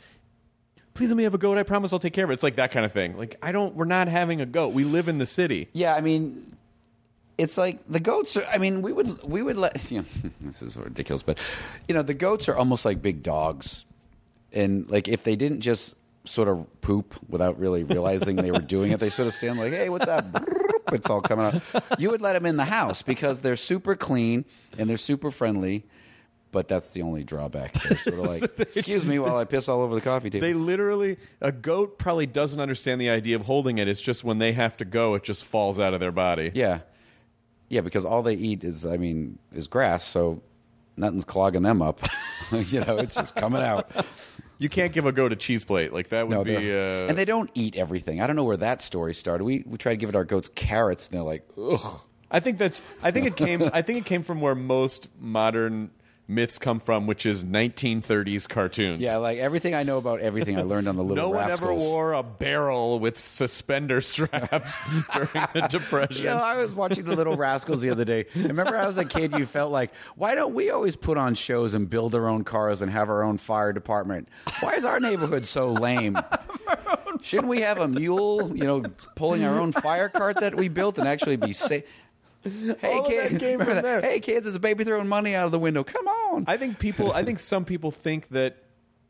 Please let me have a goat. I promise I'll take care of it. It's like that kind of thing. Like I don't. We're not having a goat. We live in the city. Yeah, I mean, it's like the goats are. I mean, we would we would let. You know, this is ridiculous, but you know, the goats are almost like big dogs, and like if they didn't just sort of poop without really realizing they were doing it, they sort of stand like, "Hey, what's up?" It's all coming out. You would let them in the house because they're super clean and they're super friendly. But that's the only drawback. They're sort of like, excuse me while I piss all over the coffee table. They literally, a goat probably doesn't understand the idea of holding it. It's just when they have to go, it just falls out of their body. Yeah. Yeah, because all they eat is, I mean, is grass, so nothing's clogging them up. You know, it's just coming out. You can't give a goat a cheese plate. Like, that would No, be... they're- Uh, and they don't eat everything. I don't know where that story started. We we tried to give it our goats carrots, and they're like, ugh. I think that's... I think it came I think it came from where most modern myths come from, which is nineteen thirties cartoons. Yeah, like everything I know about everything I learned on the Little No one Rascals. ever wore a barrel with suspender straps during the Depression. You know, I was watching the Little Rascals the other day. Remember, I was a kid. You felt like, why don't we always put on shows and build our own cars and have our own fire department? Why is our neighborhood so lame? Shouldn't we have a mule, you know, pulling our own fire cart that we built and actually be safe? Hey, All of kids! that came remember from that? there. Hey, kids! There's a baby throwing money out of the window. Come on! I think people. I think some people think that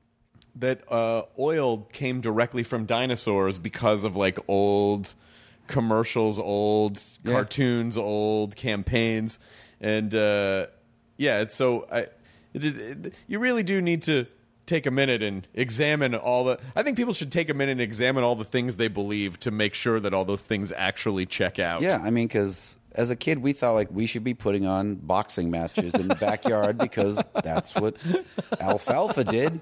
that uh, oil came directly from dinosaurs because of like old commercials, old Yeah. cartoons, old campaigns, and uh, yeah. It's so I, it, it, it, you really do need to take a minute and examine all the. I think people should take a minute and examine all the things they believe to make sure that all those things actually check out. Yeah, I mean, because as a kid, we thought like we should be putting on boxing matches in the backyard because that's what Alfalfa did.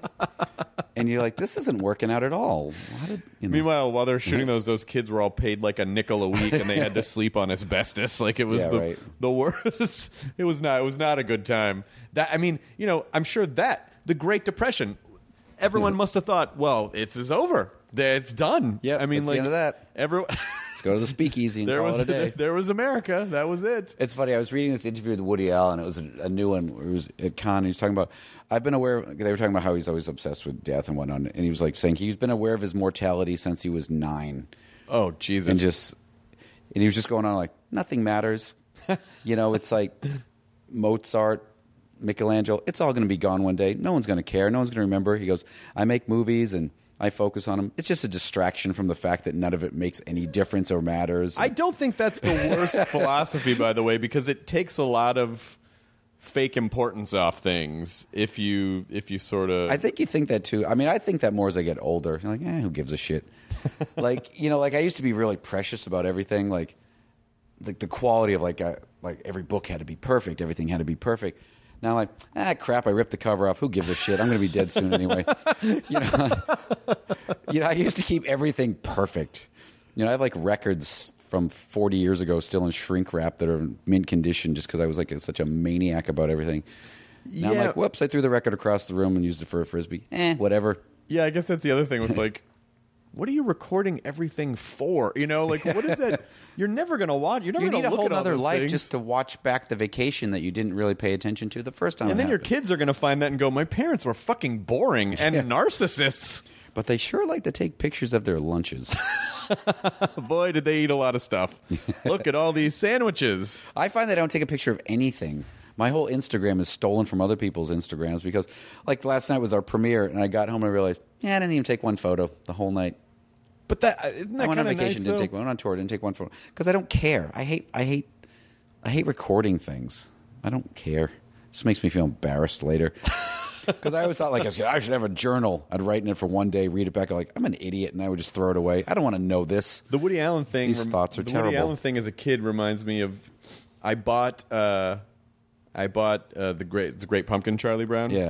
And you're like, this isn't working out at all. How did, you know? Meanwhile, while they're shooting those, those kids were all paid like a nickel a week, and they had to sleep on asbestos. Like it was Yeah, the right. the worst. It was not. It was not a good time. That I mean, you know, I'm sure that the Great Depression, everyone must have thought, well, it's is over. It's done. Yep, I mean, that's the like end of that. Everyone. Let's go to the speakeasy and there call was it a day. there was America. That was it. It's funny. I was reading this interview with Woody Allen. It was a, a new one. It was at Cannes. He was talking about. I've been aware. They were talking about how he's always obsessed with death and whatnot. And he was like saying he's been aware of his mortality since he was nine. Oh Jesus! And just, and he was just going on like nothing matters. You know, it's like Mozart, Michelangelo. It's all going to be gone one day. No one's going to care. No one's going to remember. He goes, I make movies and I focus on them. It's just a distraction from the fact that none of it makes any difference or matters. I don't think that's the worst philosophy, by the way, because it takes a lot of fake importance off things. If you if you sort of, I think you think that too. I mean, I think that more as I get older. You're like, eh, who gives a shit? Like, you know, like I used to be really precious about everything. Like, like the quality of like, uh, like every book had to be perfect. Everything had to be perfect. Now, I'm like, ah, crap! I ripped the cover off. Who gives a shit? I'm going to be dead soon anyway. You know, you know. I used to keep everything perfect. You know, I have like records from forty years ago still in shrink wrap that are in mint condition, just because I was like such a maniac about everything. Now I'm Yeah. like, whoops! I threw the record across the room and used it for a frisbee. Eh, whatever. yeah, I guess that's the other thing with like what are you recording everything for? You know, like what is that? You're never gonna watch. You're never You gonna need a look whole at all other those life things. just to watch back the vacation that you didn't really pay attention to the first time. And it then your happened. kids are gonna find that and go, "My parents were fucking boring and narcissists." But they sure like to take pictures of their lunches. Boy, did they eat a lot of stuff. Look at all these sandwiches. I find that I don't take a picture of anything. My whole Instagram is stolen from other people's Instagrams because, like, last night was our premiere, and I got home and I realized, yeah, I didn't even take one photo the whole night. But that isn't that I went on kind of vacation, nice, didn't though? take one. Went on tour, didn't take one photo because I don't care. I hate, I hate, I hate recording things. I don't care. It just makes me feel embarrassed later. Because I always thought, like, I should, I should have a journal. I'd write in it for one day, read it back. I'm like, I'm an idiot, and I would just throw it away. I don't want to know this. The Woody Allen thing. These thoughts are the terrible. Woody Allen thing as a kid reminds me of. I bought. Uh, I bought uh, the great, the Great Pumpkin, Charlie Brown. Yeah.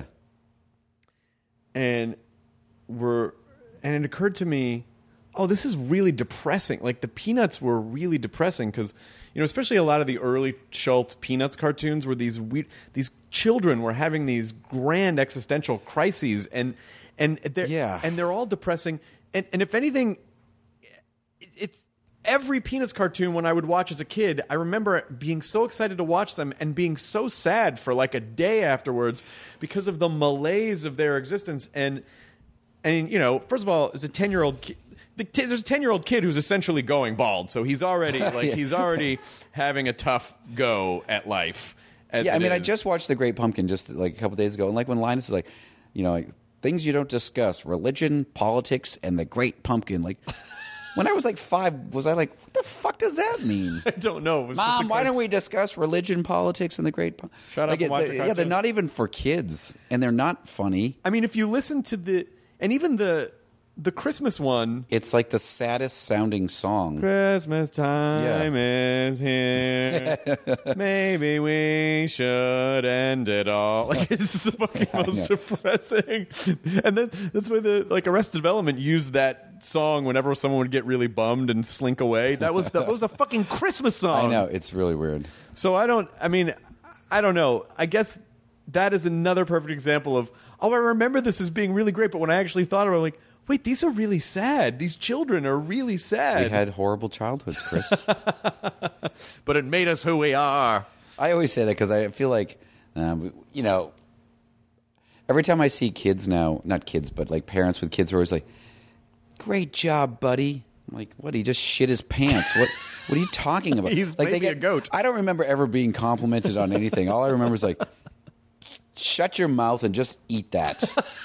And we're, and it occurred to me, oh, this is really depressing. Like the Peanuts were really depressing because, you know, especially a lot of the early Schultz Peanuts cartoons were these weird, these children were having these grand existential crises, and and they're Yeah. and they're all depressing. And and if anything, it's every Peanuts cartoon when I would watch as a kid, I remember being so excited to watch them and being so sad for like a day afterwards because of the malaise of their existence. And and you know, first of all, as a ten-year-old kid. The t- there's a ten-year-old kid who's essentially going bald, so he's already like Yeah. he's already having a tough go at life. As Yeah, I it mean, I is. just watched The Great Pumpkin just like a couple days ago, and like when Linus is like, you know, like things you don't discuss: religion, politics, and The Great Pumpkin. Like when I was like five, was I like, what the fuck does that mean? I don't know. It was just Mom, a why don't cart- we discuss religion, politics, and The Great Pumpkin? Shut up like, and watch they- the Yeah, they're cartoon. not even for kids, and they're not funny. I mean, if you listen to the and even the the Christmas one. It's like the saddest sounding song. Christmas time is here. Maybe we should end it all. Like it's the fucking I most know. depressing. And then that's why the like Arrested Development used that song whenever someone would get really bummed and slink away. That was the, that was a fucking Christmas song. I know, it's really weird. So I don't. I mean, I don't know. I guess that is another perfect example of. Oh, I remember this as being really great, but when I actually thought about it, I'm like. Wait, these are really sad. These children are really sad. We had horrible childhoods, Chris. But it made us who we are. I always say that because I feel like, um, you know, every time I see kids now, not kids, but like parents with kids are always like, great job, buddy. I'm like, what? He just shit his pants. What What are you talking about? He's like, maybe they get, a goat. I don't remember ever being complimented on anything. All I remember is like, shut your mouth and just eat that.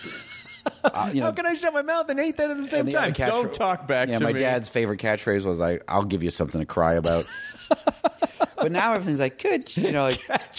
Uh, you know, How can I shut my mouth and eat that at the same and the other time? catch- Don't talk back yeah, to my me. dad's favorite catchphrase was like, "I'll give you something to cry about." But now everything's like, good, you know, like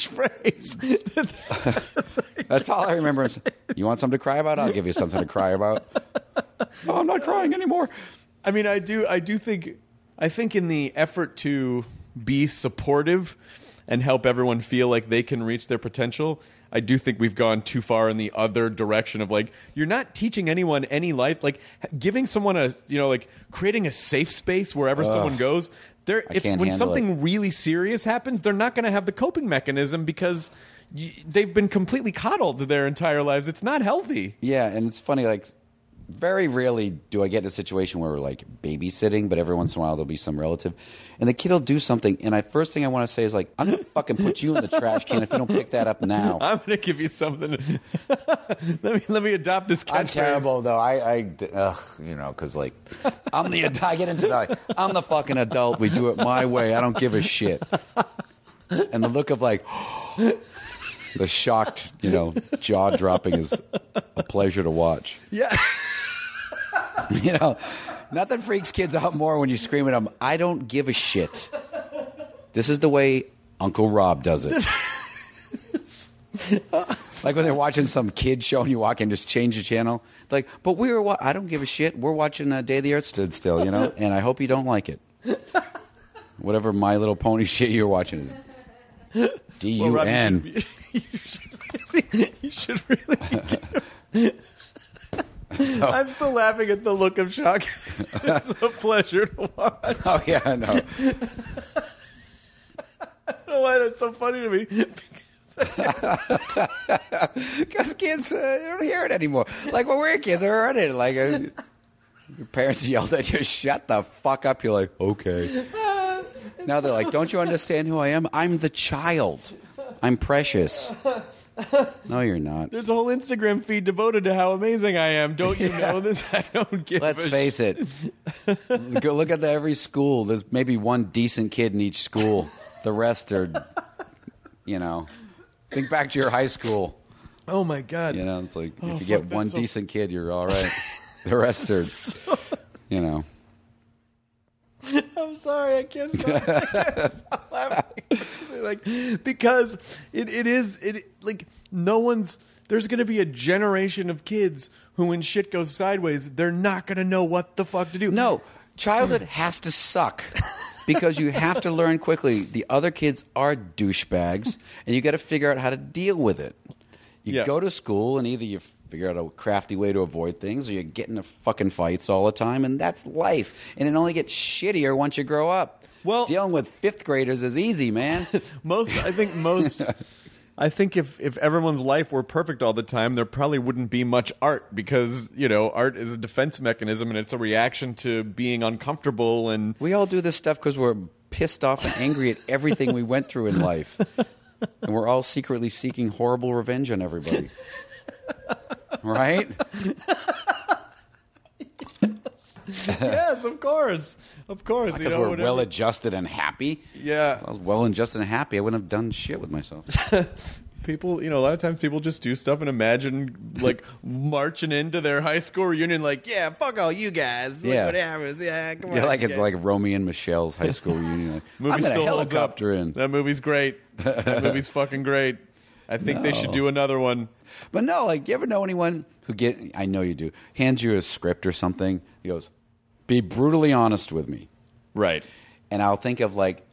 catchphrase. that's all I remember. You want something to cry about? I'll give you something to cry about. Oh, I'm not crying anymore. I mean, I do. I do think. I think in the effort to be supportive and help everyone feel like they can reach their potential, I do think we've gone too far in the other direction of like you're not teaching anyone any life, like giving someone a you know like creating a safe space wherever someone goes. There, I it's can't when handle something it. really serious happens, they're not going to have the coping mechanism because y- they've been completely coddled their entire lives. It's not healthy. Yeah, and it's funny, like, very rarely do I get in a situation where we're like babysitting, but every once in a while there'll be some relative, and the kid will do something, and I first thing I want to say is like, I'm gonna fucking put you in the trash can if you don't pick that up now. I'm going to give you something. let me let me adopt this catchphrase. I'm terrible though. I, I ugh, you know, because like I'm the ad- I get into the I'm the fucking adult. We do it my way. I don't give a shit. And the look of like the shocked, you know, jaw dropping is a pleasure to watch. Yeah. You know, nothing freaks kids out more when you scream at them. I don't give a shit. This is the way Uncle Rob does it. Like when they're watching some kid show and you walk in, just change the channel. Like, but we were. Wa- I don't give a shit. We're watching uh, Day the Earth Stood Still, you know. And I hope you don't like it. Whatever My Little Pony shit you're watching is D U N. You should really. You should really So, I'm still laughing at the look of shock. It's a pleasure to watch. oh yeah, I know. I don't know why that's so funny to me. Because kids uh, you don't hear it anymore. Like when we were kids, I heard it. Like, uh, Your parents yelled at you, shut the fuck up. You're like, okay. Now they're like, don't you understand who I am? I'm the child. I'm precious. No, you're not. There's a whole Instagram feed devoted to how amazing I am. Don't you Yeah. know this? I don't give Let's a face it. Go look at the, every school. There's maybe one decent kid in each school. The rest are, you know, think back to your high school. Oh, my God. You know, it's like Oh, if you fuck, get that's one so- decent kid, you're all right. The rest are, you know. I'm sorry, I can't stop, I can't stop laughing. Like, because it, it is it like no one's there's going to be a generation of kids who, when shit goes sideways, they're not going to know what the fuck to do. No, childhood has to suck because you have to learn quickly. The other kids are douchebags, and you got to figure out how to deal with it. You Yeah. go to school, and either you figure out a crafty way to avoid things, or you get into fucking fights all the time, and that's life. And it only gets shittier once you grow up. Well- dealing with fifth graders is easy, man. Most, I think most, I think if, if everyone's life were perfect all the time, there probably wouldn't be much art because, you know, art is a defense mechanism and it's a reaction to being uncomfortable and... We all do this stuff because we're pissed off and angry at everything we went through in life. And we're all secretly seeking horrible revenge on everybody. Right? Yes, of course. Of course. You Because know, we're whatever- well adjusted and happy. Yeah. If I was well adjusted and happy, I wouldn't have done shit with myself. People, you know, a lot of times people just do stuff and imagine, like, marching into their high school reunion, like, yeah, fuck all you guys. Look Yeah. what happens. Yeah, come on. Yeah, like it's yeah. like Romy and Michelle's high school reunion. Like, Movie I'm gonna still holds up. helicopter in. That movie's great. That movie's fucking great. I think they should do another one. But no, like, you ever know anyone who get, I know you do, hands you a script or something, he goes, be brutally honest with me. Right. And I'll think of, like,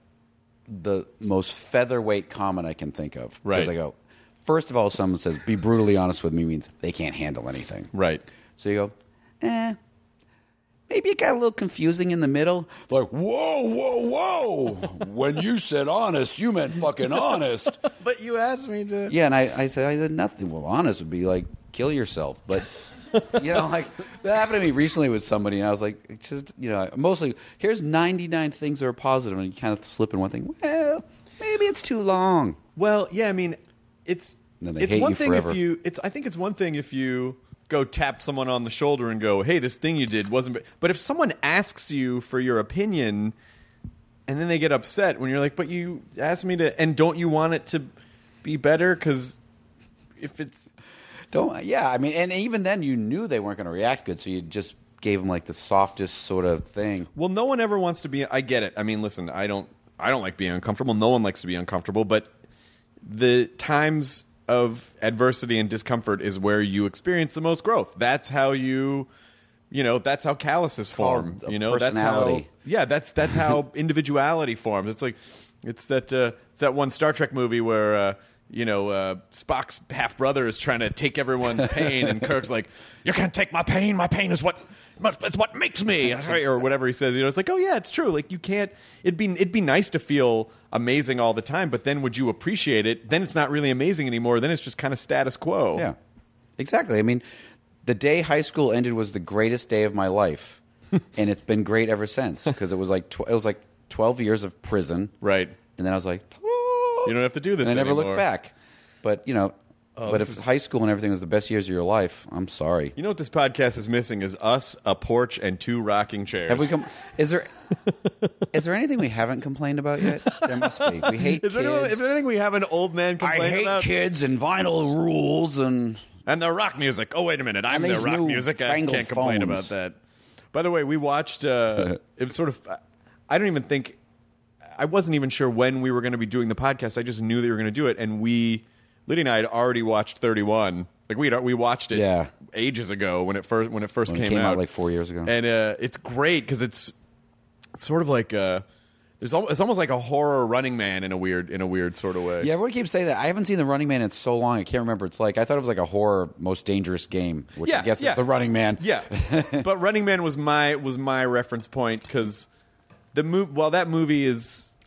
the most featherweight comment I can think of. Right. Because I go, first of all, someone says, be brutally honest with me means they can't handle anything. Right. So you go, eh, maybe it got a little confusing in the middle. Like, whoa, whoa, whoa. When you said honest, you meant fucking honest. But you asked me to. Yeah, and I, I said, I said nothing. Well, honest would be like, kill yourself. But, you know, like, that happened to me recently with somebody, and I was like, it's just, you know, mostly, here's ninety-nine things that are positive, and you kind of slip in one thing. Well, maybe it's too long. Well, yeah, I mean, it's then they it's hate one you thing forever. if you. It's I think it's one thing if you go tap someone on the shoulder and go, "Hey, this thing you did wasn't." Ba-. But if someone asks you for your opinion, and then they get upset when you're like, "But you asked me to," and don't you want it to be better? Because if it's Don't, yeah, I mean, and even then you knew they weren't going to react good, so you just gave them, like, the softest sort of thing. well, no one ever wants to be. I get it. I mean, listen, I don't. I don't like being uncomfortable. No one likes to be uncomfortable. But the times of adversity and discomfort is where you experience the most growth. That's how you, you know, that's how calluses form. Called a You know, that's how. personality. Yeah, that's that's how individuality forms. It's like, it's that uh, it's that one Star Trek movie where. Uh, You know, uh, Spock's half brother is trying to take everyone's pain, and Kirk's like, "You can't take my pain. My pain is what, it's what makes me," or whatever he says. You know, it's like, oh yeah, it's true. Like you can't. It'd be it'd be nice to feel amazing all the time, but then would you appreciate it? Then it's not really amazing anymore. Then it's just kind of status quo. Yeah, exactly. I mean, the day high school ended was the greatest day of my life, and it's been great ever since because it was like tw- it was like twelve years of prison, Right. and then I was like, You don't have to do this. and I never anymore. looked back. But you know, Oh, but if this is- high school and everything was the best years of your life, I'm sorry. You know what this podcast is missing is us, a porch, and two rocking chairs. Have we come? Is there is there anything we haven't complained about yet? There must be. We hate Is there, kids. no- is there anything we have an old man I complain hate about? kids and vinyl rules and And the rock music. Oh, wait a minute. I'm And the these rock new music. I fangled can't complain phones. about that. By the way, we watched, uh, it was sort of, I don't even think, I wasn't even sure when we were going to be doing the podcast. I just knew they were going to do it. And we, Lydia and I had already watched thirty-one. Like we we watched it Yeah. ages ago when it first when it first When it came, came out, like, four years ago. And uh, it's great because it's, it's sort of like, uh, there's almost, it's almost like a horror Running Man in a weird in a weird sort of way. yeah, everyone keeps saying that. I haven't seen The Running Man in so long. I can't remember. It's like I thought it was like a horror Most Dangerous Game, which Yeah, I guess yeah. is The Running Man. Yeah, but Running Man was my was my reference point because the move. While that movie is,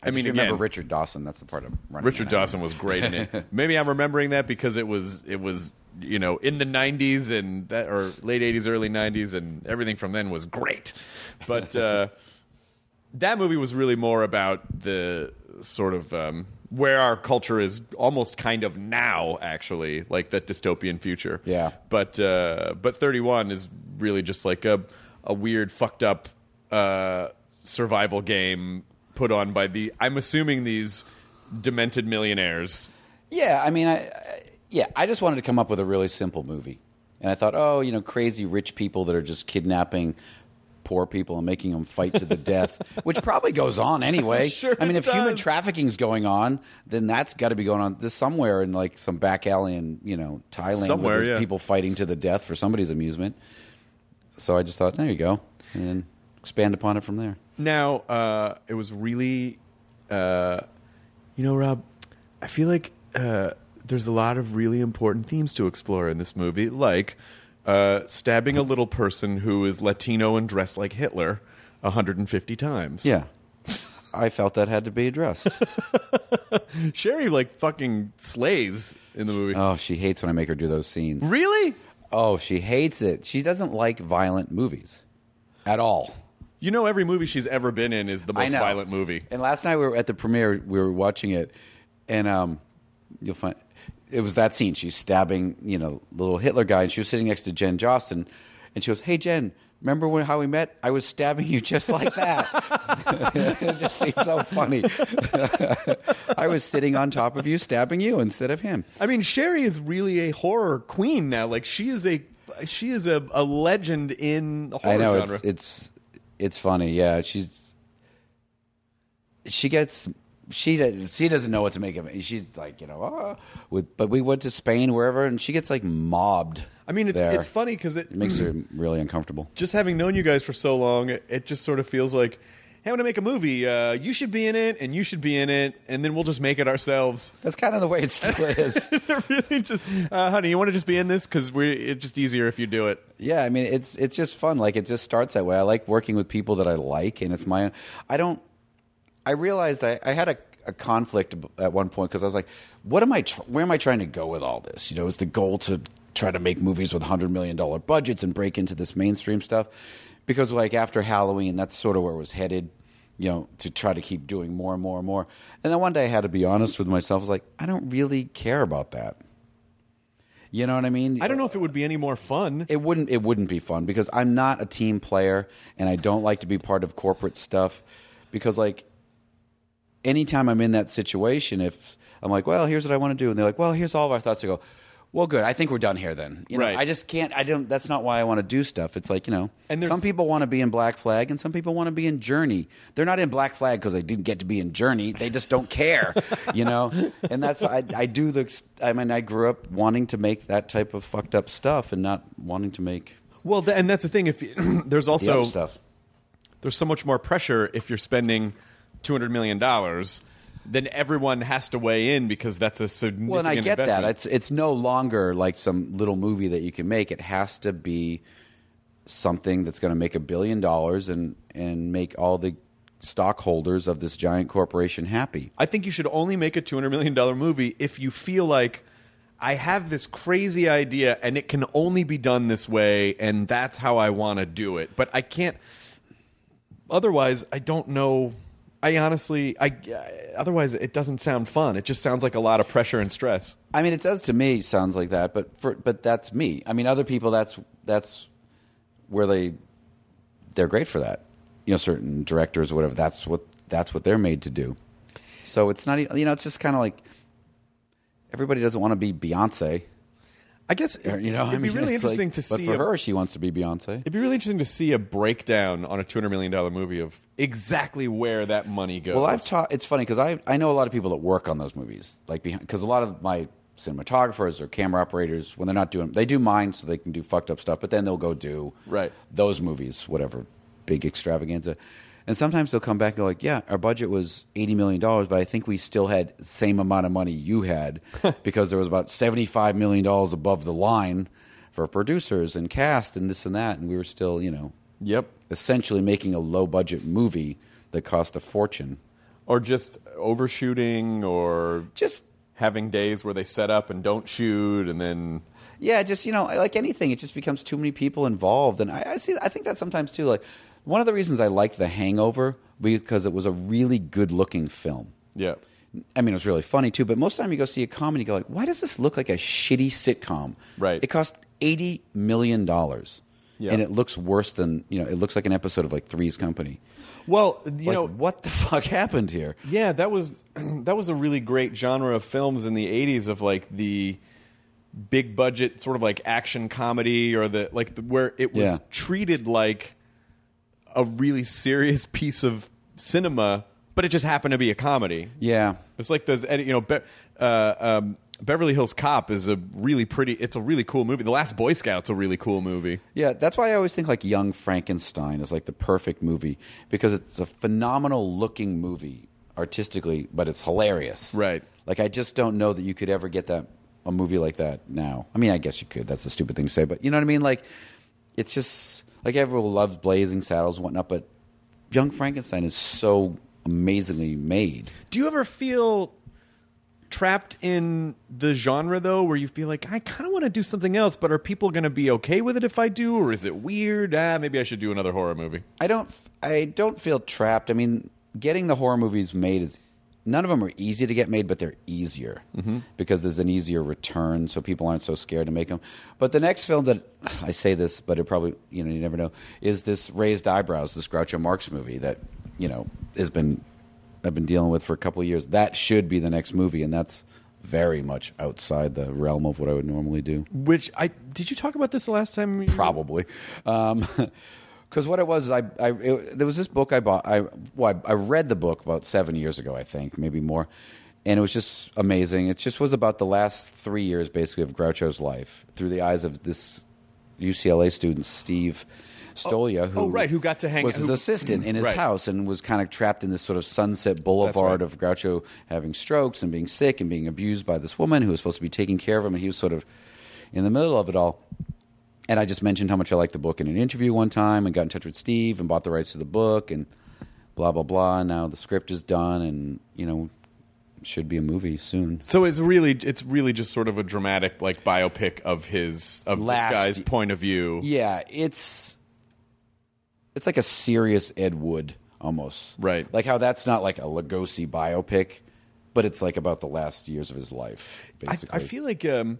I, I mean, just remember again, Richard Dawson. That's the part of running. Richard Dawson was great in it. Maybe I'm remembering that because it was it was you know in the nineties and that or late eighties, early nineties, and everything from then was great. But uh, that movie was really more about the sort of um, where our culture is almost kind of now, actually, like that dystopian future. Yeah. But uh, but thirty-one is really just like a a weird, fucked up uh, survival game put on by the, I'm assuming, these demented millionaires. Yeah, I mean, I, I yeah, I just wanted to come up with a really simple movie, and I thought, oh, you know, crazy rich people that are just kidnapping poor people and making them fight to the death, which probably goes on anyway. Sure I mean, it if human does. trafficking's going on, then that's got to be going on this somewhere in like some back alley in, you know, Thailand Somewhere, with these yeah. people fighting to the death for somebody's amusement. So I just thought, there you go, and then expand upon it from there. Now, uh, it was really, uh, you know, Rob, I feel like uh, there's a lot of really important themes to explore in this movie, like uh, stabbing a little person who is Latino and dressed like Hitler one hundred fifty times. Yeah. I felt that had to be addressed. Sherry, like, fucking slays in the movie. Oh, she hates when I make her do those scenes. Really? Oh, she hates it. She doesn't like violent movies at all. You know, every movie she's ever been in is the I most know. violent movie. And last night we were at the premiere. We were watching it, and um, you'll find it was that scene. She's stabbing, you know, little Hitler guy, and she was sitting next to Jen Josten, and she goes, "Hey, Jen, remember when how we met? I was stabbing you just like that." It just seems so funny. I was sitting on top of you, stabbing you instead of him. I mean, Sherry is really a horror queen now. Like, she is a she is a, a legend in the horror I know genre. it's it's it's funny. Yeah, she's she gets she does- she doesn't know what to make of it. She's like, you know, ah, with but we went to Spain wherever, and she gets like mobbed. I mean, it's there. it's funny because it, It makes her really uncomfortable. just having known you guys for so long, it, it just sort of feels like, hey, I'm going to make a movie. Uh, you should be in it, and you should be in it, and then we'll just make it ourselves. That's kind of the way it still is. really, just, uh, honey, you want to just be in this because we it's just easier if you do it. Yeah, I mean, it's it's just fun. Like, it just starts that way. I like working with people that I like, and it's my own. I don't. I realized I, I had a, a conflict at one point because I was like, "What am I? Tr- where am I trying to go with all this? You know, is the goal to try to make movies with one hundred million dollars budgets and break into this mainstream stuff?" Because, like, after Halloween, that's sort of where it was headed. You know, to try to keep doing more and more and more. And then one day I had to be honest with myself. I was like, I don't really care about that. You know what I mean? I don't know if it would be any more fun. It wouldn't. It wouldn't be fun because I'm not a team player, and I don't like to be part of corporate stuff. Because, like, anytime I'm in that situation, if I'm like, well, here's what I want to do, and they're like, well, here's all of our thoughts, I go, well, good. I think we're done here then. You know, Right. I just can't. I don't. That's not why I want to do stuff. It's like, you know, And there's- some people want to be in Black Flag, and some people want to be in Journey. They're not in Black Flag because they didn't get to be in Journey. They just don't care. You know, and that's I. I do the. I mean, I grew up wanting to make that type of fucked up stuff, and not wanting to make Well, th- and that's the thing. If you, there's the also other stuff. there's so much more pressure if you're spending two hundred million dollars, then everyone has to weigh in because that's a significant Well, and I get that. investment. It's it's no longer like some little movie that you can make. It has to be something that's going to make a billion dollars and and make all the stockholders of this giant corporation happy. I think you should only make a two hundred million dollars movie if you feel like, I have this crazy idea and it can only be done this way, and that's how I want to do it. But I can't. Otherwise, I don't know. I honestly, I otherwise it doesn't sound fun. It just sounds like a lot of pressure and stress. I mean, it does to me sounds like that, but for but that's me. I mean, other people that's that's where they they're great for that. You know, certain directors or whatever. That's what that's what they're made to do. So it's not even, you know, it's just kind of like everybody doesn't want to be Beyonce. I guess Or, you know, it'd I mean, be really it's interesting like- to see. But for a- her, she wants to be Beyonce. It'd be really interesting to see a breakdown on a two hundred million dollars movie of exactly where that money goes. Well, I've taught. It's funny because I I know a lot of people that work on those movies, like because a lot of my cinematographers or camera operators, when they're not doing, they do mine so they can do fucked up stuff, but then they'll go do Right. those movies, whatever big extravaganza, and sometimes they'll come back and go like, yeah, our budget was eighty million dollars, but I think we still had the same amount of money you had because there was about seventy five million dollars above the line for producers and cast and this and that, and we were still, you know. Yep. Essentially making a low budget movie that cost a fortune. Or just overshooting, or Just having days where they set up and don't shoot, and then yeah, just you know, like anything, it just becomes too many people involved, and I, I see. I think that sometimes too. Like one of the reasons I like The Hangover because it was a really good-looking film. yeah. I mean, it was really funny too. But most of the time, you go see a comedy, you go like, "Why does this look like a shitty sitcom?" Right. It cost eighty million dollars, Yeah. and it looks worse than you know. It looks like an episode of like Three's Company. Well, you Like, know, what the fuck happened here? yeah, that was that was a really great genre of films in the eighties, of like the big budget sort of like action comedy, or the like the, where it was Yeah. treated like a really serious piece of cinema, but it just happened to be a comedy. Yeah, It's like those, you know, Be- uh, um, Beverly Hills Cop is a really pretty. It's a really cool movie. The Last Boy Scout's a really cool movie. yeah. That's why I always think like Young Frankenstein is like the perfect movie because it's a phenomenal looking movie artistically, but it's hilarious. Right. Like I just don't know that you could ever get that a movie like that now. I mean, I guess you could. That's a stupid thing to say, but you know what I mean. Like it's just like everyone loves Blazing Saddles and whatnot, but Young Frankenstein is so amazingly made. Do you ever feel trapped in the genre, though, where you feel like, I kind of want to do something else, but are people going to be okay with it if I do? Or is it weird? Ah, maybe I should do another horror movie. I don't. I don't feel trapped. I mean, getting the horror movies made is none of them are easy to get made, but they're easier mm-hmm. because there's an easier return, so people aren't so scared to make them. But the next film that I say this, but it probably you know you never know is this Raised Eyebrows, this Groucho Marx movie that you know has been I've been dealing with for a couple of years. That should be the next movie, and that's very much outside the realm of what I would normally do. Which I did you talk about this the last time? You... Probably. Um, Because what it was, is I, I it, there was this book I bought. I, well, I I read the book about seven years ago, I think, maybe more, and it was just amazing. It just was about the last three years, basically, of Groucho's life through the eyes of this U C L A student, Steve Stolia, who oh, right, who got to hang- was his who- assistant in his right. house and was kind of trapped in this sort of Sunset Boulevard of Groucho having strokes and being sick and being abused by this woman who was supposed to be taking care of him, and he was sort of in the middle of it all. And I just mentioned how much I liked the book in an interview one time and got in touch with Steve and bought the rights to the book and blah, blah, blah. And now the script is done and, you know, should be a movie soon. So it's really it's really just sort of a dramatic like biopic of his of Last- this guy's point of view. Yeah, it's it's like a serious Ed Wood almost. Right. Like how that's not like a Lugosi biopic, but it's like about the last years of his life, I, basically. I feel like um,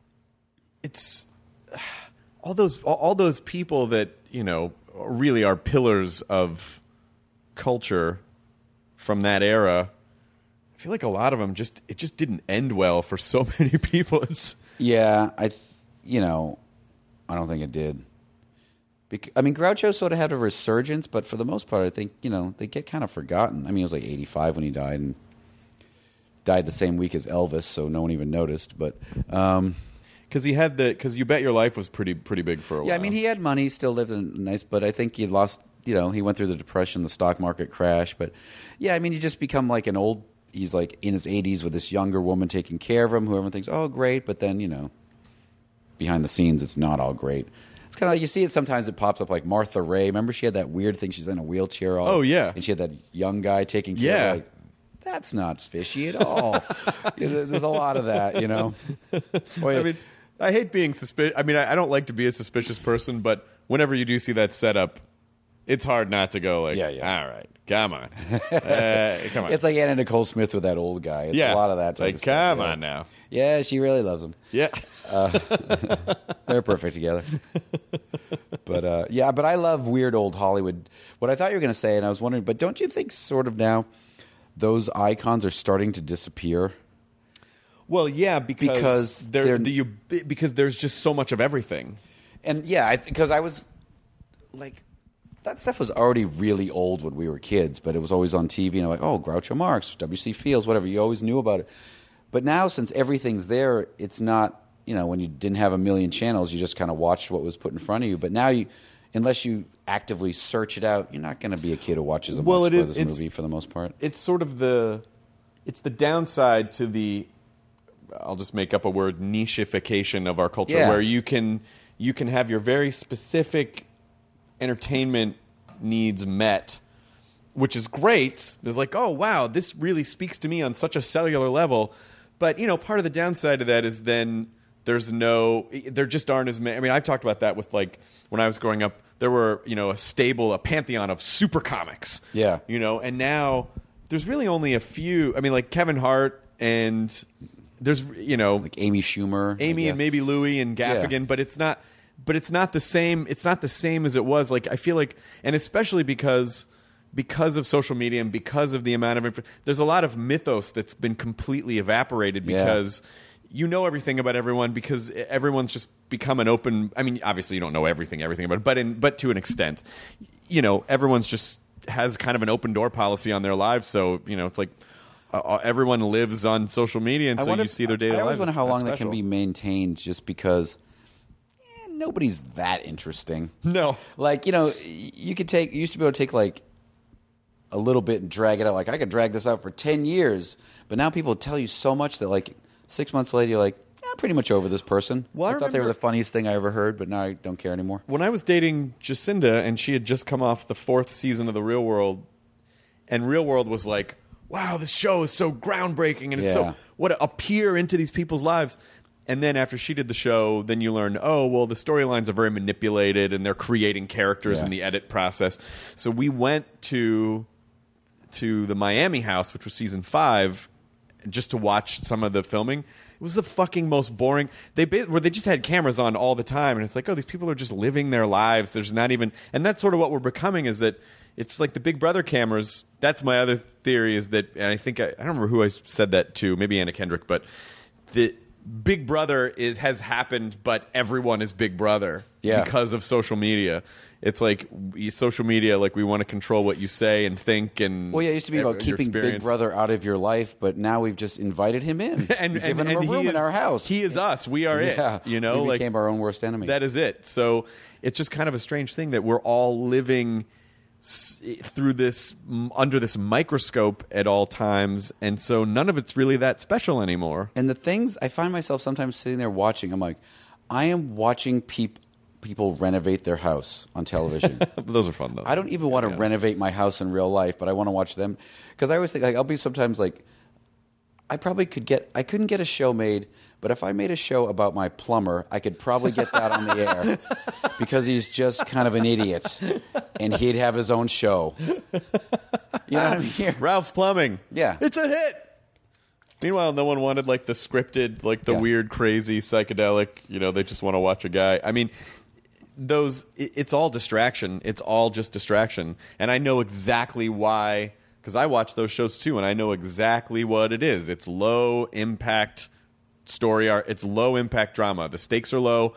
it's all those all, all those people that you know really are pillars of culture from that era. I feel like a lot of them just it just didn't end well for so many people. It's Yeah, I, th- you know, I don't think it did. Bec- I mean, Groucho sort of had a resurgence, but for the most part, I think you know they get kind of forgotten. I mean, he was like eighty-five when he died, and died the same week as Elvis, so no one even noticed. But um, because he had the because You Bet Your Life was pretty pretty big for a while. yeah, I mean, he had money, still lived in nice, but I think he lost. You know, he went through the depression, the stock market crash. But yeah, I mean, you just become like an old. He's like in his eighties with this younger woman taking care of him, who everyone thinks, oh, great. But then, you know, behind the scenes, it's not all great. It's kind of like you see it sometimes. It pops up like Martha Ray. Remember, she had that weird thing. She's in a wheelchair. All, Oh, yeah. and she had that young guy taking care Yeah. of her. Like, that's not fishy at all. Yeah, there's a lot of that, you know. Boy, I mean, I hate being suspicious. I mean, I, I don't like to be a suspicious person, but whenever you do see that setup, it's hard not to go like, Yeah, yeah. all right, come on, uh, come on. it's like Anna Nicole Smith with that old guy. It's yeah, a lot of that. It's Type like, of stuff, come yeah. on now. Yeah, she really loves him. Yeah. They're perfect together. But uh, yeah, but I love weird old Hollywood. What I thought you were going to say, and I was wondering, but don't you think sort of now those icons are starting to disappear? Well, yeah, because, Because they're, they're- the, you, because there's just so much of everything. And yeah, because I, I was like, that stuff was already really old when we were kids, but it was always on T V, and I'm like, oh, Groucho Marx, W C Fields, whatever. You always knew about it. But now, since everything's there, it's not, you know, when you didn't have a million channels, you just kind of watched what was put in front of you. But now, you, unless you actively search it out, you're not going to be a kid who watches a Well, Marx it is- Brothers it's- movie for the most part. It's sort of the, it's the downside to the, I'll just make up a word, nicheification of our culture, Yeah. where you can you can have your very specific entertainment needs met which is great. It's like, oh, wow, this really speaks to me on such a cellular level. But, you know, part of the downside of that is then there's no, there just aren't as many. I mean, I've talked about that with, like, when I was growing up, there were, you know, a stable, a pantheon of super comics. Yeah. You know, and now there's really only a few. I mean, like Kevin Hart and there's, you know, Like Amy Schumer. Amy and maybe Louis and Gaffigan, Yeah. but it's not, but it's not the same. It's not the same as it was. Like, I feel like, and especially because, because of social media and because of the amount of, inf- there's a lot of mythos that's been completely evaporated Yeah. because you know everything about everyone because everyone's just become an open. I mean, obviously you don't know everything, everything about it, but in, but to an extent, you know, everyone's just has kind of an open door policy on their lives. So, you know, it's like uh, everyone lives on social media, and I so wonder you if- see their daily I lives. always wonder It's how not long that can special. be maintained just because eh, nobody's that interesting. No. Like, you know, y- you could take, you used to be able to take like a little bit and drag it out. Like, I could drag this out for ten years, but now people tell you so much that like six months later you're like, yeah, I'm pretty much over this person. Well, I I, thought they were remember- the funniest thing I ever heard, but now I don't care anymore. When I was dating Jacinda and she had just come off the fourth season of The Real World, and Real World was like, wow, this show is so groundbreaking, and it's Yeah. so what a peer into these people's lives. And then after she did the show, then you learn, oh, well, the storylines are very manipulated and they're creating characters Yeah. in the edit process. So we went to to the Miami house, which was season five, just to watch some of the filming. It was the fucking most boring. They ba- where they just had cameras on all the time, and it's like, oh, these people are just living their lives. There's not even, and that's sort of what we're becoming. Is that it's like the Big Brother cameras. That's my other theory. Is that, and I think I, I don't remember who I said that to. Maybe Anna Kendrick, but the Big Brother is has happened, but everyone is Big Brother Yeah. because of social media. It's like we- social media, like we want to control what you say and think. And Well, yeah, it used to be about your keeping Big experience. Brother out of your life, but now we've just invited him in and, We've given and, him and a room he in is, our house. He is us. We are Yeah. it. You know, we like became our own worst enemy. that is it. So it's just kind of a strange thing that we're all living s- through this m- under this microscope at all times, and so none of it's really that special anymore. And the things I find myself sometimes sitting there watching, I'm like, I am watching peop- people renovate their house on television. Those are fun though. I don't even want to Yeah. renovate my house in real life, but I want to watch them because I always think like I'll be sometimes like I probably could get I couldn't get a show made, but if I made a show about my plumber, I could probably get that on the air because he's just kind of an idiot and he'd have his own show. You know what I mean? Ralph's Plumbing. Yeah. It's a hit. Meanwhile, no one wanted like the scripted, like the Yeah. weird, crazy, psychedelic, you know, they just want to watch a guy. I mean, those, it- it's all distraction. It's all just distraction. And I know exactly why, because I watch those shows too, and I know exactly what it is. It's low impact story art, it's low impact drama. The stakes are low.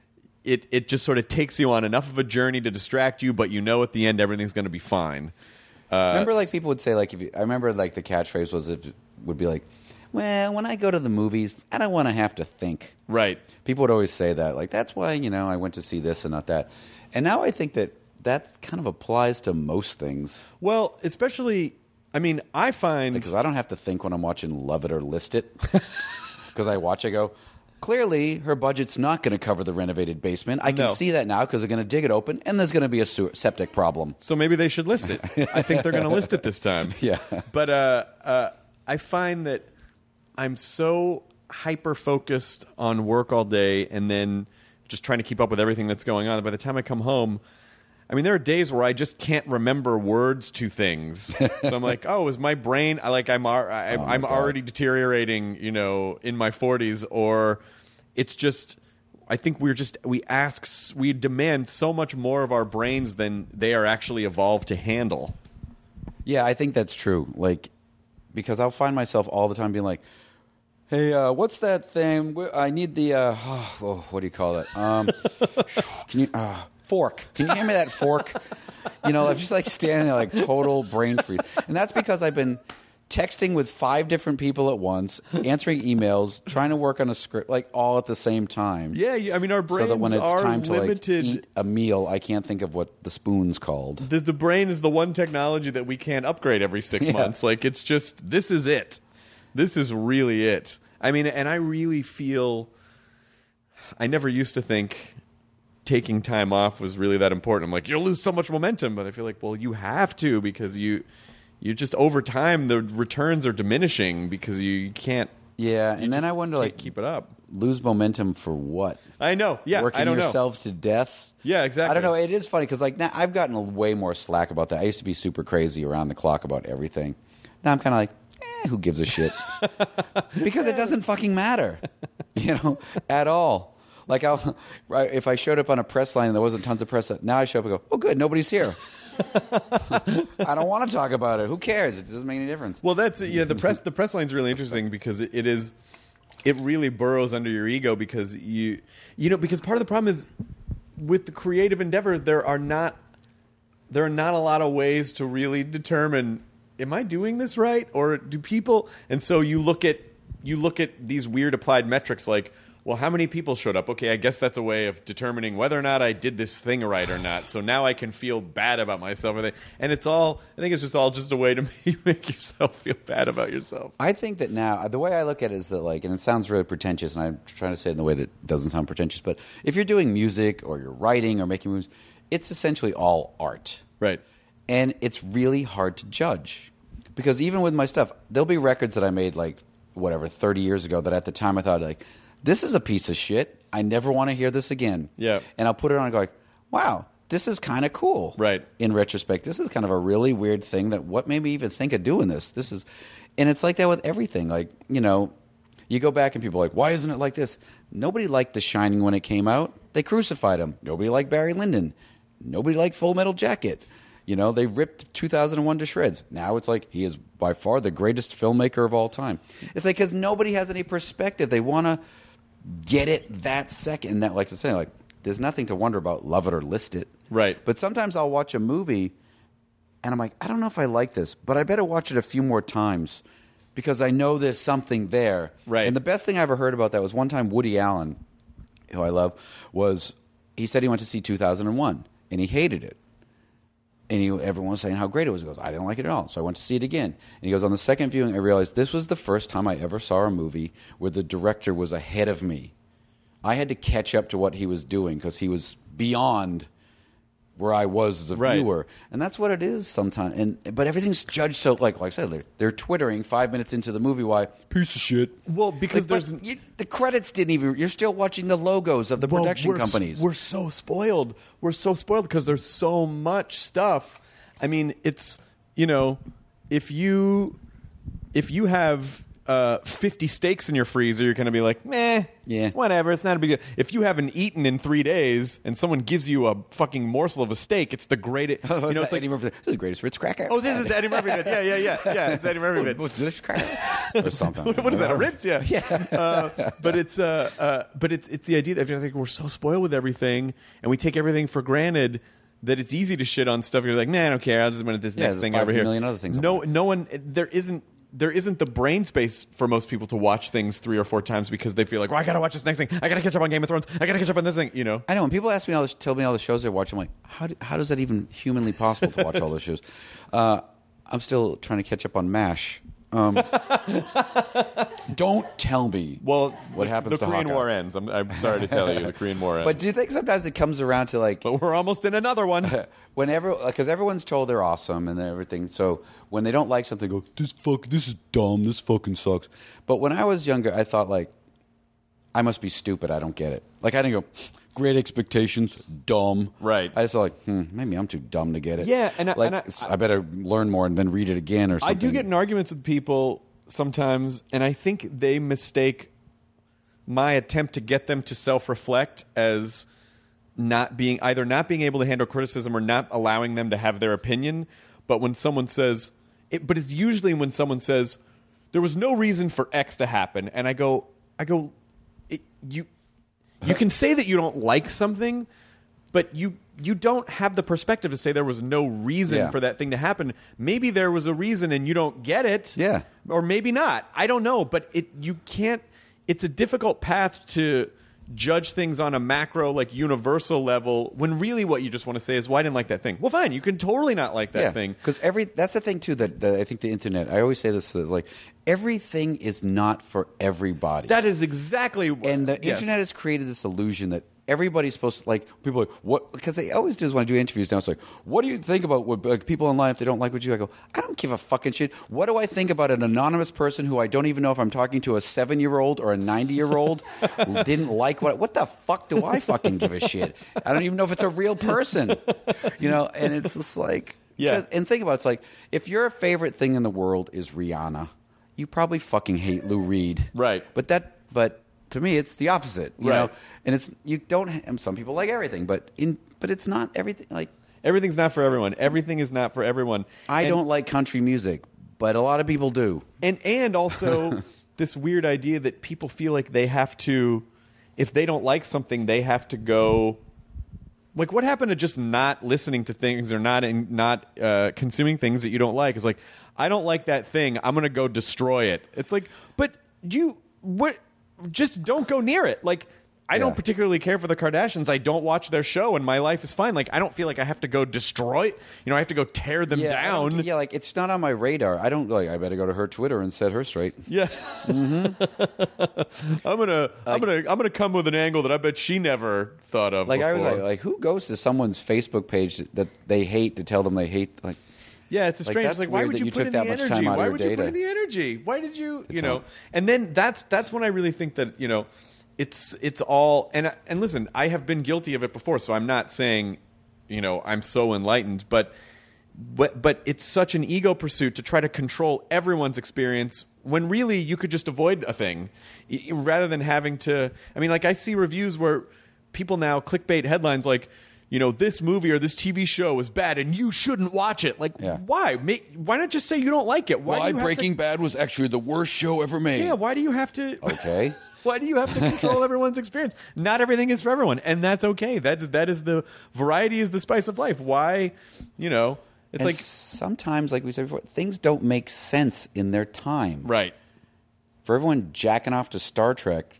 It, it just sort of takes you on enough of a journey to distract you, but you know at the end everything's going to be fine. Uh, remember, like people would say, like if you, I remember, like the catchphrase was, if would be like, "Well, when I go to the movies, I don't want to have to think." Right. People would always say that, like that's why you know I went to see this and not that. And now I think that that kind of applies to most things Well, especially, I mean, I find because I don't have to think when I'm watching Love It or List It. Because I watch, I go, clearly her budget's not going to cover the renovated basement. I can No. see that now because they're going to dig it open and there's going to be a sewer, septic problem. so maybe they should list it. I think they're going to list it this time. Yeah. But uh, uh, I find that I'm so hyper focused on work all day and then just trying to keep up with everything that's going on. By the time I come home, I mean, there are days where I just can't remember words to things. So I'm like, oh, is my brain I like I'm ar- I, Oh, my I'm God. already deteriorating, you know, in my forties, or it's just. I think we're just we ask s- we demand so much more of our brains than they are actually evolved to handle. Yeah, I think that's true. Like, because I'll find myself all the time being like, "Hey, uh, what's that thing? Wh- I need the uh, oh, what do you call it? Um, can you uh, fork? Can you hand me that fork?" You know, I'm just like standing there, like total brain freeze, and that's because I've been texting with five different people at once, answering emails, trying to work on a script, like all at the same time. Yeah, you- I mean, our brains so that when it's are time to like limited. eat a meal, I can't think of what the spoon's called. the, the brain is the one technology that we can't upgrade every six Yeah. months. Like, it's just this is it. This is really it. I mean, and I really feel. I never used to think taking time off was really that important. I'm like, you'll lose so much momentum, but I feel like, well, you have to because you you just over time the returns are diminishing because you, you can't. Yeah, you and then just I wonder, can't like, keep it up. Lose momentum for what? I know. Yeah, working I don't yourself know. to death. Yeah, exactly. I don't know. It is funny because like now I've gotten a way more slack about that. I used to be super crazy around the clock about everything. Now I'm kind of like, eh, who gives a shit? Because it doesn't fucking matter, you know, at all. Like, I'll, if I showed up on a press line and there wasn't tons of press, now I show up and go, oh, good, nobody's here. I don't want to talk about it. Who cares? It doesn't make any difference. Well, that's yeah. The press the press line's really interesting because it, it is it really burrows under your ego because you you know because part of the problem is with the creative endeavor there are not there are not a lot of ways to really determine, am I doing this right or do people? And so you look at you look at these weird applied metrics like, well, how many people showed up? Okay, I guess that's a way of determining whether or not I did this thing right or not. So now I can feel bad about myself. And it's all, I think it's just all just a way to make yourself feel bad about yourself. I think that now, the way I look at it is that, like, and it sounds really pretentious, and I'm trying to say it in the way that doesn't sound pretentious, but if you're doing music or you're writing or making movies, it's essentially all art. Right. And it's really hard to judge. Because even with my stuff, there'll be records that I made, like, whatever, thirty years ago that at the time I thought, like, this is a piece of shit. I never want to hear this again. Yeah. And I'll put it on and go like, wow, this is kind of cool. Right. In retrospect, this is kind of a really weird thing that what made me even think of doing this? This is, and it's like that with everything. Like, you know, you go back and people are like, why isn't it like this? Nobody liked The Shining when it came out. They crucified him. Nobody liked Barry Lyndon. Nobody liked Full Metal Jacket. You know, they ripped two thousand one to shreds. Now it's like he is by far the greatest filmmaker of all time. It's like because nobody has any perspective. They want to get it that second. And that, like I say, like, there's nothing to wonder about. Love it or list it. Right. But sometimes I'll watch a movie and I'm like, I don't know if I like this, but I better watch it a few more times because I know there's something there. Right. And the best thing I ever heard about that was one time Woody Allen, who I love, was he said he went to see two thousand one and he hated it. And he, everyone was saying how great it was. He goes, I didn't like it at all. So I went to see it again. And he goes, on the second viewing, I realized this was the first time I ever saw a movie where the director was ahead of me. I had to catch up to what he was doing because he was beyond where I was as a right. viewer. And that's what it is sometimes. And But everything's judged so, like, like I said, they're, they're twittering five minutes into the movie why, piece of shit. Well, because like, there's... You, the credits didn't even... You're still watching the logos of the well, production we're, companies. We're so spoiled. We're so spoiled because there's so much stuff. I mean, it's, you know, if you if you have uh, fifty steaks in your freezer, you're going to be like, meh, yeah, whatever, it's not a big deal. If you haven't eaten in three days and someone gives you a fucking morsel of a steak, it's the greatest. Oh, you know, it's like Eddie Murphy. This is the greatest Ritz cracker. Oh, this is the Eddie Murphy bit. Yeah, yeah, yeah, yeah. It's Eddie Murphy bit. What's this cracker or something? What is that? A Ritz? Yeah. Yeah. uh, but it's uh, uh, but it's it's the idea that I think we're so spoiled with everything and we take everything for granted. That it's easy to shit on stuff. You're like, man, I don't care. I'll just win at this Yeah, next there's thing five over here. million other things No, on no one. There isn't. There isn't the brain space for most people to watch things three or four times because they feel like, well, I gotta watch this next thing. I gotta catch up on Game of Thrones. I gotta catch up on this thing. You know. I know. When people ask me all this, tell me all the shows they watch, I'm like, how do, how does that even humanly possible to watch all those shows? Uh, I'm still trying to catch up on MASH. Um, don't tell me. Well, what happens the to Korean Hawkeye. War ends. I'm, I'm sorry to tell you, the Korean War ends. But do you think sometimes it comes around to like, But we're almost in another one. whenever, because everyone's told they're awesome and everything. So when they don't like something, they go, this fuck, this is dumb. This fucking sucks. But when I was younger, I thought like, I must be stupid. I don't get it. Like I didn't go, great expectations, dumb. Right. I just thought like, hmm, maybe I'm too dumb to get it. Yeah, and I- like, and I- I better learn more and then read it again or I something. do get in arguments with people sometimes, and I think they mistake my attempt to get them to self-reflect as not being either not being able to handle criticism or not allowing them to have their opinion. But when someone says, it, but it's usually when someone says there was no reason for X to happen, and I go, I go, it, you, you can say that you don't like something, but you you don't have the perspective to say there was no reason Yeah. for that thing to happen. Maybe there was a reason and you don't get it. Yeah. Or maybe not. I don't know. But it you can't it's a difficult path to judge things on a macro, like universal level, when really what you just want to say is, well, I didn't like that thing. Well, fine, you can totally not like that yeah, thing. because every that's the thing too that, that I think the internet. I always say this is like everything is not for everybody. That is exactly what and the yes. internet has created this illusion that everybody's supposed to, like, people are like, what, because they always do is when I do interviews now, it's like, what do you think about what, like, people online if they don't like what you do? I go, I don't give a fucking shit. What do I think about an anonymous person who I don't even know if I'm talking to a seven-year-old or a ninety-year-old who didn't like what, what the fuck do I fucking give a shit? I don't even know if it's a real person, you know, and it's just like, yeah. And think about it, it's like, if your favorite thing in the world is Rihanna, you probably fucking hate Lou Reed. Right. But that, but to me, it's the opposite, you right. know? And it's, you don't, and some people like everything, but in, but it's not everything, like. Everything's not for everyone. Everything is not for everyone. I and, don't like country music, but a lot of people do. And, and also this weird idea that people feel like they have to, if they don't like something, they have to go. Like, what happened to just not listening to things or not in, not uh, consuming things that you don't like? It's like, I don't like that thing. I'm going to go destroy it. It's like, but you, what? Just don't go near it. Like, I Yeah. don't particularly care for the Kardashians. I don't watch their show, and my life is fine. Like, I don't feel like I have to go destroy, you know, I have to go tear them Yeah, I don't- down. yeah, like, it's not on my radar. I don't, like, I better go to her Twitter and set her straight. Yeah. Mm-hmm. I'm gonna, I'm gonna, I'm gonna come with an angle that I bet she never thought of. Like, I was before. like, like, who goes to someone's Facebook page that they hate to tell them they hate, like, Yeah, it's a Like, strange. that's It's like, why weird would that you, you put took in that the much energy? time out Why of would your you day put in to- the energy? Why did you, you tell know? them. And then that's that's when I really think that you know, it's it's all and and listen, I have been guilty of it before, so I'm not saying, you know, I'm so enlightened, but but but it's such an ego pursuit to try to control everyone's experience when really you could just avoid a thing y- rather than having to. I mean, like I see reviews where people now clickbait headlines like, you know, this movie or this T V show is bad and you shouldn't watch it. Like, Yeah. why? Make, why not just say you don't like it? Why, do you have to, Bad was actually the worst show ever made. Yeah, why do you have to? Okay. Why do you have to control everyone's experience? Not everything is for everyone, and that's okay. That is that is the variety is the spice of life. Why, you know, it's And like sometimes, like we said before, things don't make sense in their time. right. For everyone jacking off to Star Trek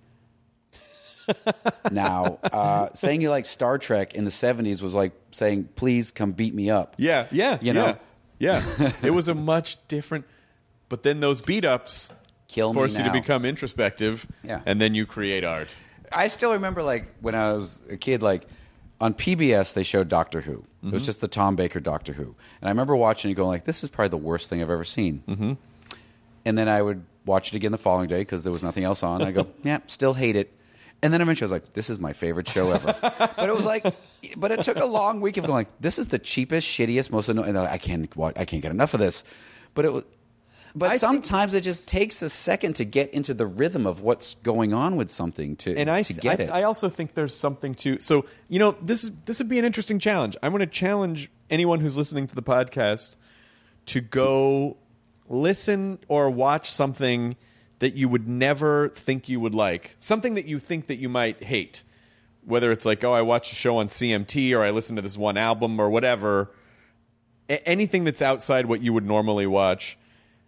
now, uh, saying you like Star Trek in the seventies was like saying, please come beat me up. Yeah, yeah, You know? yeah, yeah. It was a much different. But then those beat ups Kill me force you to now. become introspective, Yeah. and then you create art. I still remember, like, when I was a kid, like, on P B S, they showed Doctor Who. It was just the Tom Baker Doctor Who. And I remember watching it going, like, this is probably the worst thing I've ever seen. Mm-hmm. And then I would watch it again the following day because there was nothing else on. And I go, yeah, still hate it. And then eventually I was like, this is my favorite show ever. But it was like, but it took a long week of going, like, this is the cheapest, shittiest, most annoying. And I can't, watch, I can't get enough of this. But it was. But I sometimes it just takes a second to get into the rhythm of what's going on with something to, And I, to get I, it. I also think there's something to. So you know, this is this would be an interesting challenge. I'm going to challenge anyone who's listening to the podcast to go listen or watch something that you would never think you would like, something that you think that you might hate. Whether it's like, oh, I watched a show on C M T, or I listened to this one album, or whatever. A- anything that's outside what you would normally watch.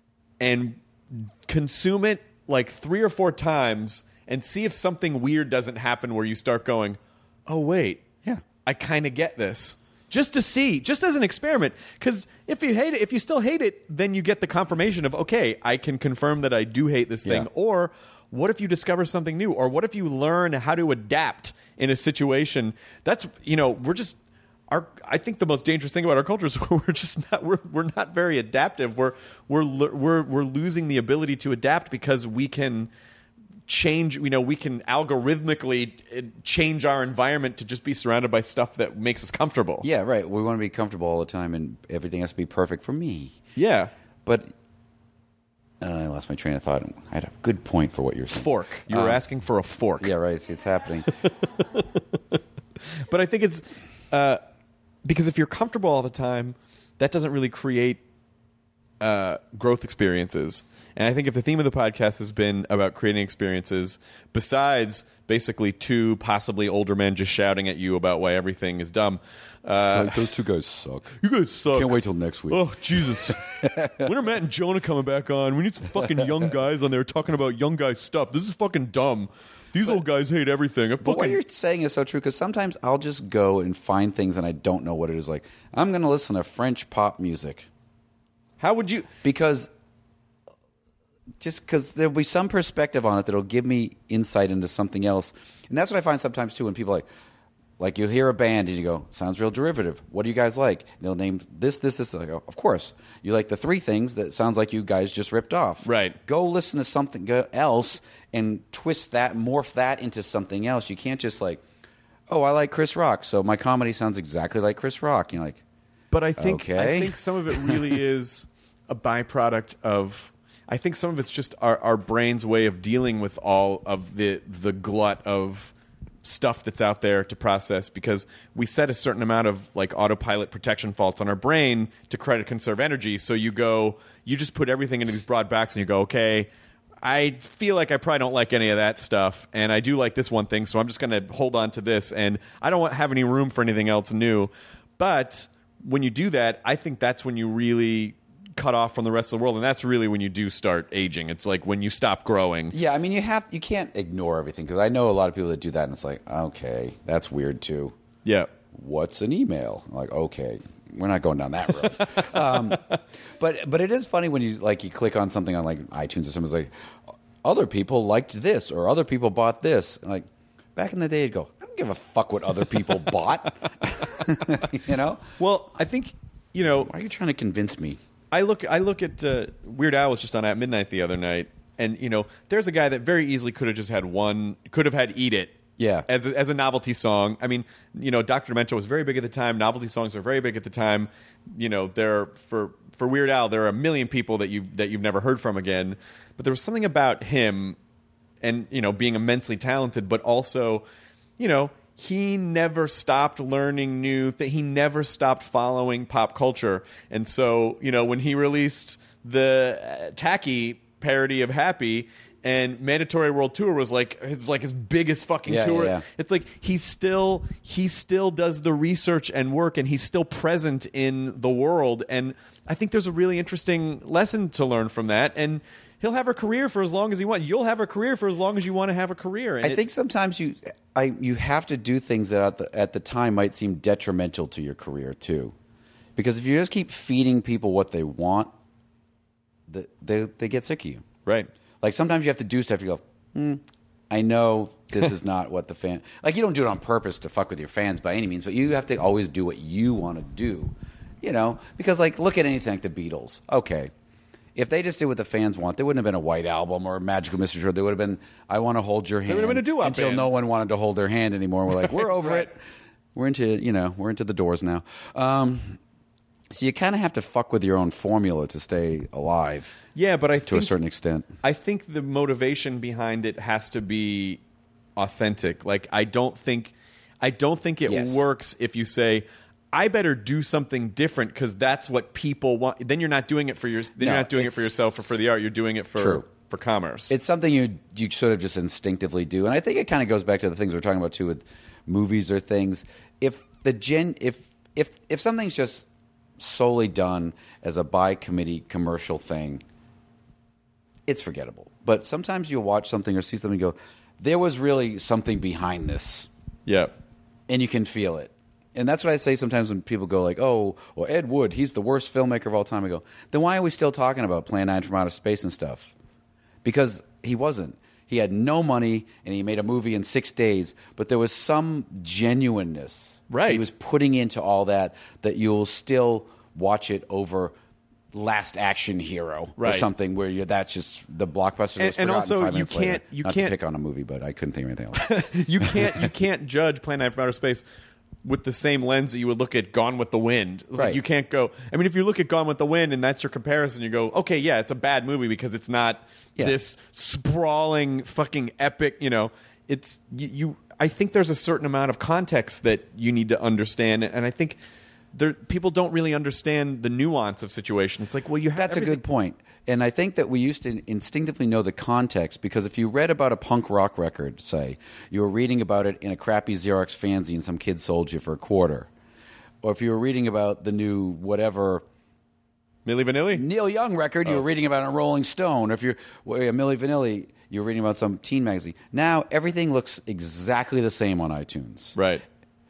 And consume it like three or four times and see if something weird doesn't happen where you start going, oh, wait, Yeah. I kind of get this. Just to see, just as an experiment. Because if you hate it, if you still hate it, then you get the confirmation of, okay, I can confirm that I do hate this thing. Yeah. Or what if you discover something new? Or what if you learn how to adapt in a situation? That's, you know, we're just... Our, I think the most dangerous thing about our culture is we're just not we're we're not very adaptive. We're we're we're we're losing the ability to adapt because we can change. You know, we can algorithmically change our environment to just be surrounded by stuff that makes us comfortable. Yeah, right. We want to be comfortable all the time, and everything has to be perfect for me. Yeah. But uh, I lost my train of thought. I had a good point for what you're saying. Fork. You were Um, asking for a fork. Yeah, right. It's, it's happening. But I think it's uh, because if you're comfortable all the time, that doesn't really create uh, growth experiences. And I think if the theme of the podcast has been about creating experiences, besides basically two possibly older men just shouting at you about why everything is dumb, uh, Those two guys suck. you guys suck. Can't wait till next week. Oh, Jesus. When are Matt and Jonah coming back on? We need some fucking young guys on there talking about young guys stuff. This is fucking dumb. These old guys hate everything. I But what fucking- you're saying is so true, because sometimes I'll just go and find things and I don't know what it is. Like, I'm going to listen to French pop music How would you... because just because there'll be some perspective on it that'll give me insight into something else. And that's what I find sometimes, too, when people are like, like you'll hear a band and you go, sounds real derivative. What do you guys like? And they'll name this, this, this. And I go, of course. You like the three things that sounds like you guys just ripped off. Right. Go listen to something else and twist that, morph that into something else. You can't just like, oh, I like Chris Rock, so my comedy sounds exactly like Chris Rock. You're like, but I think okay. I think some of it really is a byproduct of. I think some of it's just our, our brain's way of dealing with all of the the glut of stuff that's out there to process, because we set a certain amount of like autopilot protection faults on our brain to try to conserve energy. So you go, you just put everything into these broad backs and you go, okay, I feel like I probably don't like any of that stuff, and I do like this one thing, so I'm just going to hold on to this, and I don't want have any room for anything else new. But when you do that, I think that's when you really cut off from the rest of the world, and that's really when you do start aging. It's like when you stop growing. Yeah, I mean, you have you can't ignore everything, because I know a lot of people that do that, and it's like, okay, that's weird too. Yeah. What's an email? I'm like, okay, we're not going down that road. um, but but it is funny when you like you click on something on like iTunes or something's like, other people liked this or other people bought this. And like back in the day, you'd go, I don't give a fuck what other people bought. You know? Well, I think you know. Why are you trying to convince me? I look I look at uh, Weird Al was just on At Midnight the other night, and you know, there's a guy that very easily could have just had one, could have had Eat It. Yeah. As a, as a novelty song. I mean, you know, Doctor Demento was very big at the time. Novelty songs were very big at the time. You know, there for for Weird Al, there are a million people that you that you've never heard from again. But there was something about him, and you know, being immensely talented, but also, you know, he never stopped learning new things. He never stopped following pop culture. And so, you know, when he released the uh, Tacky parody of Happy, and Mandatory World Tour was like his like his biggest fucking yeah, tour. Yeah, yeah. It's like he still he still does the research and work, and he's still present in the world. And I think there's a really interesting lesson to learn from that. And he'll have a career for as long as he wants. You'll have a career for as long as you want to have a career. And I it, think sometimes you I you have to do things that at the at the time might seem detrimental to your career too, because if you just keep feeding people what they want, the, they they get sick of you. Right. Like sometimes you have to do stuff. You go, hmm, I know this is not what the fan. Like you don't do it on purpose to fuck with your fans by any means, but you have to always do what you want to do. You know, because like look at anything like the Beatles. Okay, if they just did what the fans want, there wouldn't have been a White Album or a Magical Mystery Tour. There would have been I Want to Hold Your Hand. There would have been a doo-wop until band. No one wanted to hold their hand anymore. We're like, we're over Right. it. We're into you know we're into the Doors now. Um, so you kind of have to fuck with your own formula to stay alive. Yeah, but I to think, a certain extent. I think the motivation behind it has to be authentic. Like I don't think I don't think it Yes. works if you say I better do something different because that's what people want. Then you're not doing it for your. Then No, you're not doing it for it's- yourself or for the art. You're doing it for True. for commerce. It's something you you sort of just instinctively do, and I think it kind of goes back to the things we're talking about too with movies or things. If the gen if if if something's just solely done as a by committee commercial thing, it's forgettable. But sometimes you'll watch something or see something and go, there was really something behind this, yeah. and you can feel it. And that's what I say sometimes when people go like, oh, well, Ed Wood, he's the worst filmmaker of all time. I go, then why are we still talking about Plan nine from Outer Space and stuff? Because he wasn't. He had no money, and he made a movie in six days. But there was some genuineness Right. he was putting into all that that you'll still watch it over Last Action Hero Right. or something where you're, that's just the blockbuster. And- was and forgotten also five you minutes later. can't- you Not can't- to pick on a movie, but I couldn't think of anything else. you can't you can't judge Plan nine from Outer Space with the same lens that you would look at Gone with the Wind. It's like Right. you can't go. I mean, if you look at Gone with the Wind and that's your comparison, you go, okay, yeah, it's a bad movie because it's not Yeah. this sprawling fucking epic. You know, it's you, you. I think there's a certain amount of context that you need to understand, and I think there people don't really understand the nuance of situation. It's like, well, you have That's a everything- good point. And I think that we used to instinctively know the context because if you read about a punk rock record, say, you were reading about it in a crappy Xerox fanzine some kid sold you for a quarter. Or if you were reading about the new whatever Milli Vanilli. Neil Young record, you were reading about it in Rolling Stone. Or if you're well, yeah, Milli Vanilli, you're reading about some teen magazine. Now everything looks exactly the same on iTunes. Right.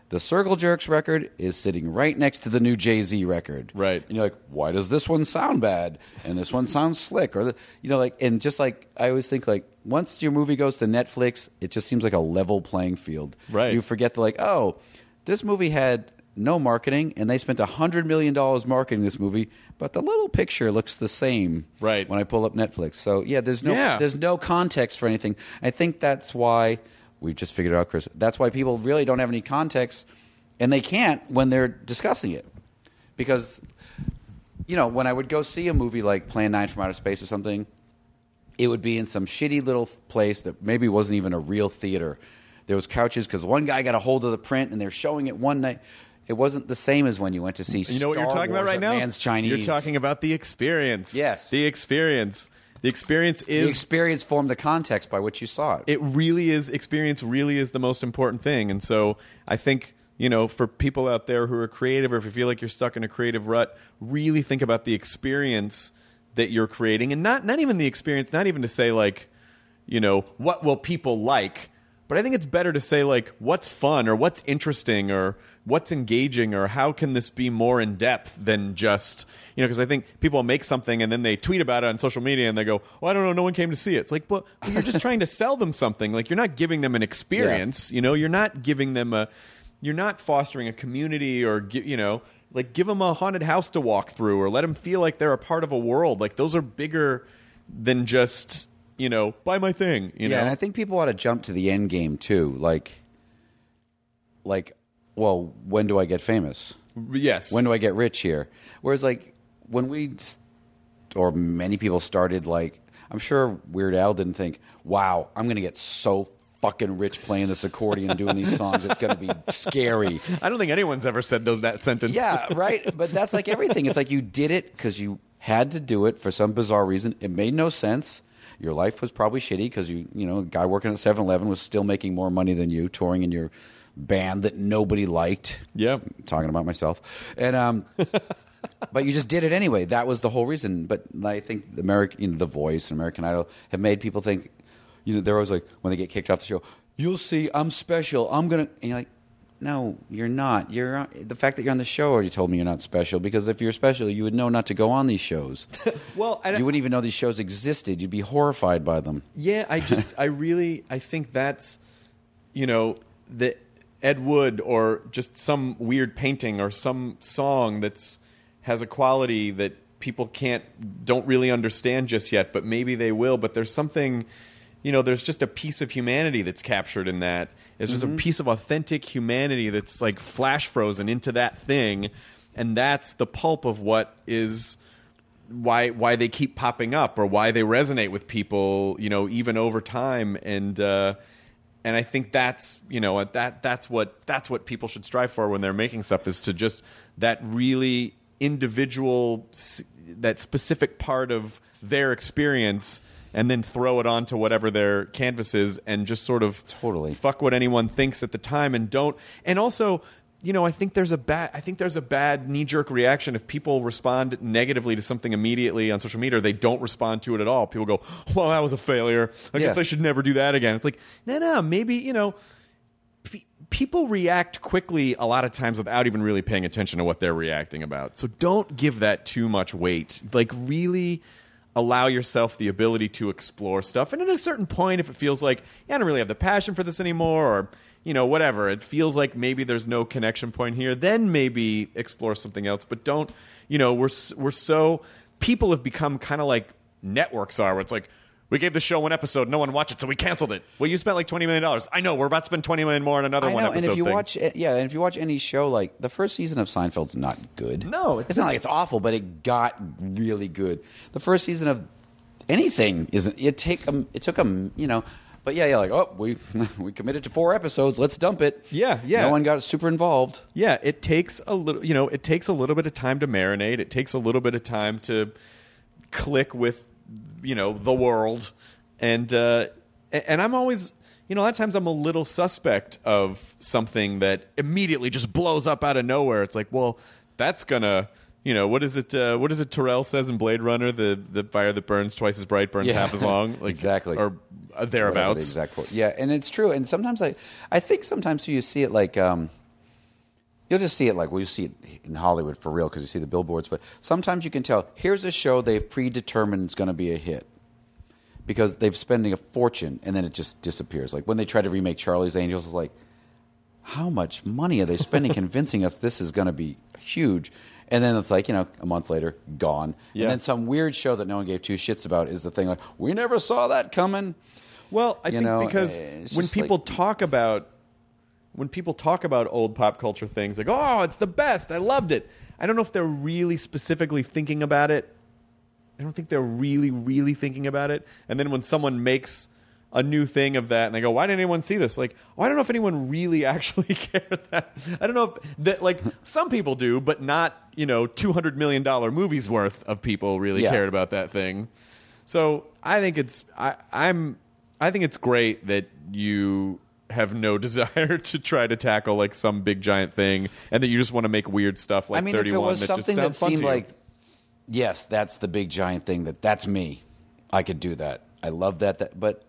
The Circle Jerks record is sitting right next to the new Jay-Z record. Right. And you're like, why does this one sound bad? And this one sounds slick. Or, the, you know, like, and just like, I always think, like, once your movie goes to Netflix, it just seems like a level playing field. Right. You forget that, like, oh, this movie had no marketing, and they spent one hundred million dollars marketing this movie, but the little picture looks the same right. when I pull up Netflix. So, yeah, there's no, yeah. there's no context for anything. I think that's why... We've just figured it out, Chris. That's why people really don't have any context, and they can't when they're discussing it. Because, you know, when I would go see a movie like Plan nine from Outer Space or something, it would be in some shitty little place that maybe wasn't even a real theater. There was couches because one guy got a hold of the print, and they're showing it one night. It wasn't the same as when you went to see You know what Star you're talking Wars about right at now? Man's Chinese. You're talking about the experience. Yes. The experience. The experience is... The experience formed the context by which you saw it. It really is... Experience really is the most important thing. And so I think, you know, for people out there who are creative, or if you feel like you're stuck in a creative rut, really think about the experience that you're creating. And not, not even the experience, not even to say, like, you know, what will people like? But I think it's better to say, like, what's fun or what's interesting or what's engaging or how can this be more in depth than just, you know, because I think people make something and then they tweet about it on social media and they go, oh, I don't know, no one came to see it. It's like, well, you're just trying to sell them something. Like, you're not giving them an experience. Yeah. You know, you're not giving them a, you're not fostering a community or, you know, like give them a haunted house to walk through or let them feel like they're a part of a world. Like, those are bigger than just, you know, buy my thing. You yeah, know? and I think people ought to jump to the end game too. Like, like, well, when do I get famous? Yes. When do I get rich here? Whereas, like, when we, or many people started, like, I'm sure Weird Al didn't think, wow, I'm going to get so fucking rich playing this accordion and doing these songs. It's going to be scary. I don't think anyone's ever said those that sentence. Yeah, right? But that's like everything. It's like you did it because you had to do it for some bizarre reason. It made no sense. Your life was probably shitty because you, you know, a guy working at seven eleven was still making more money than you, touring in your band that nobody liked. Yeah, talking about myself, and um, but you just did it anyway. That was the whole reason. But I think the American, you know, The Voice and American Idol have made people think, you know, they're always like when they get kicked off the show, you'll see, I'm special. I'm gonna, and you're like, no, you're not. You're on, the fact that you're on the show already told me you're not special. Because if you're special, you would know not to go on these shows. Well, I you wouldn't even know these shows existed. You'd be horrified by them. Yeah, I just, I really, I think that's, you know, the Ed Wood or just some weird painting or some song that's has a quality that people can't, don't really understand just yet, but maybe they will. But there's something, you know, there's just a piece of humanity that's captured in that. It's just mm-hmm. a piece of authentic humanity that's like flash frozen into that thing, and that's the pulp of what is why why they keep popping up or why they resonate with people, you know, even over time. And uh, and I think that's, you know, that that's what that's what people should strive for when they're making stuff, is to just that really individual, that specific part of their experience, and then throw it onto whatever their canvas is and just sort of totally fuck what anyone thinks at the time, and don't. And also, you know, I think there's a bad I think there's a bad knee-jerk reaction if people respond negatively to something immediately on social media, or they don't respond to it at all. People go, well, that was a failure. I yeah. guess I should never do that again. It's like, no, no, maybe, you know, p- people react quickly a lot of times without even really paying attention to what they're reacting about. So don't give that too much weight. Like, really allow yourself the ability to explore stuff. And at a certain point, if it feels like, yeah, I don't really have the passion for this anymore, or, you know, whatever, it feels like maybe there's no connection point here, then maybe explore something else. But don't, you know, we're we're so, people have become kind of like networks are, where it's like, we gave the show one episode, no one watched it, so we canceled it. Well, you spent like twenty million dollars. I know, we're about to spend twenty million dollars more on another I one know, episode and if you thing. watch, yeah, and if you watch any show, like the first season of Seinfeld's not good. No, it's, it's not like it's awful, but it got really good. The first season of anything isn't. It take um, it took them, you know. But yeah, yeah, like, oh, we we committed to four episodes. Let's dump it. Yeah, yeah. No one got super involved. Yeah, it takes a little, you know, it takes a little bit of time to marinate. It takes a little bit of time to click with, you know, the world. And uh, and I'm always, you know, a lot of times I'm a little suspect of something that immediately just blows up out of nowhere. It's like, well, that's gonna, you know, what is it? Uh, what is it? Terrell says in Blade Runner, the the fire that burns twice as bright burns Yeah. half as long. Like, exactly, or uh, thereabouts. The exact quote. Yeah, and it's true. And sometimes I, I think sometimes you see it like, um, You'll just see it like, well, you see it in Hollywood for real because you see the billboards. But sometimes you can tell, here's a show they've predetermined is going to be a hit because they've spending a fortune, and then it just disappears. Like when they try to remake Charlie's Angels, it's like, how much money are they spending convincing us this is going to be huge? And then it's like, you know, a month later, gone. Yeah. And then some weird show that no one gave two shits about is the thing like, we never saw that coming. Well, I You think know, because it's when just people like- talk about when people talk about old pop culture things, like, oh, it's the best, I loved it. I don't know if they're really specifically thinking about it. I don't think they're really, really thinking about it. And then when someone makes a new thing of that, and they go, "Why didn't anyone see this?" Like, oh, I don't know if anyone really actually cared that. I don't know if that. Like, some people do, but not, you know, two hundred million dollar movies worth of people really Yeah. cared about that thing. So I think it's I, I'm I think it's great that you have no desire to try to tackle like some big giant thing, and that you just want to make weird stuff like I mean, if thirty-one it was that something just that sounds fun seemed to you. like, yes, that's the big giant thing, that that's me, I could do that. I love that, that but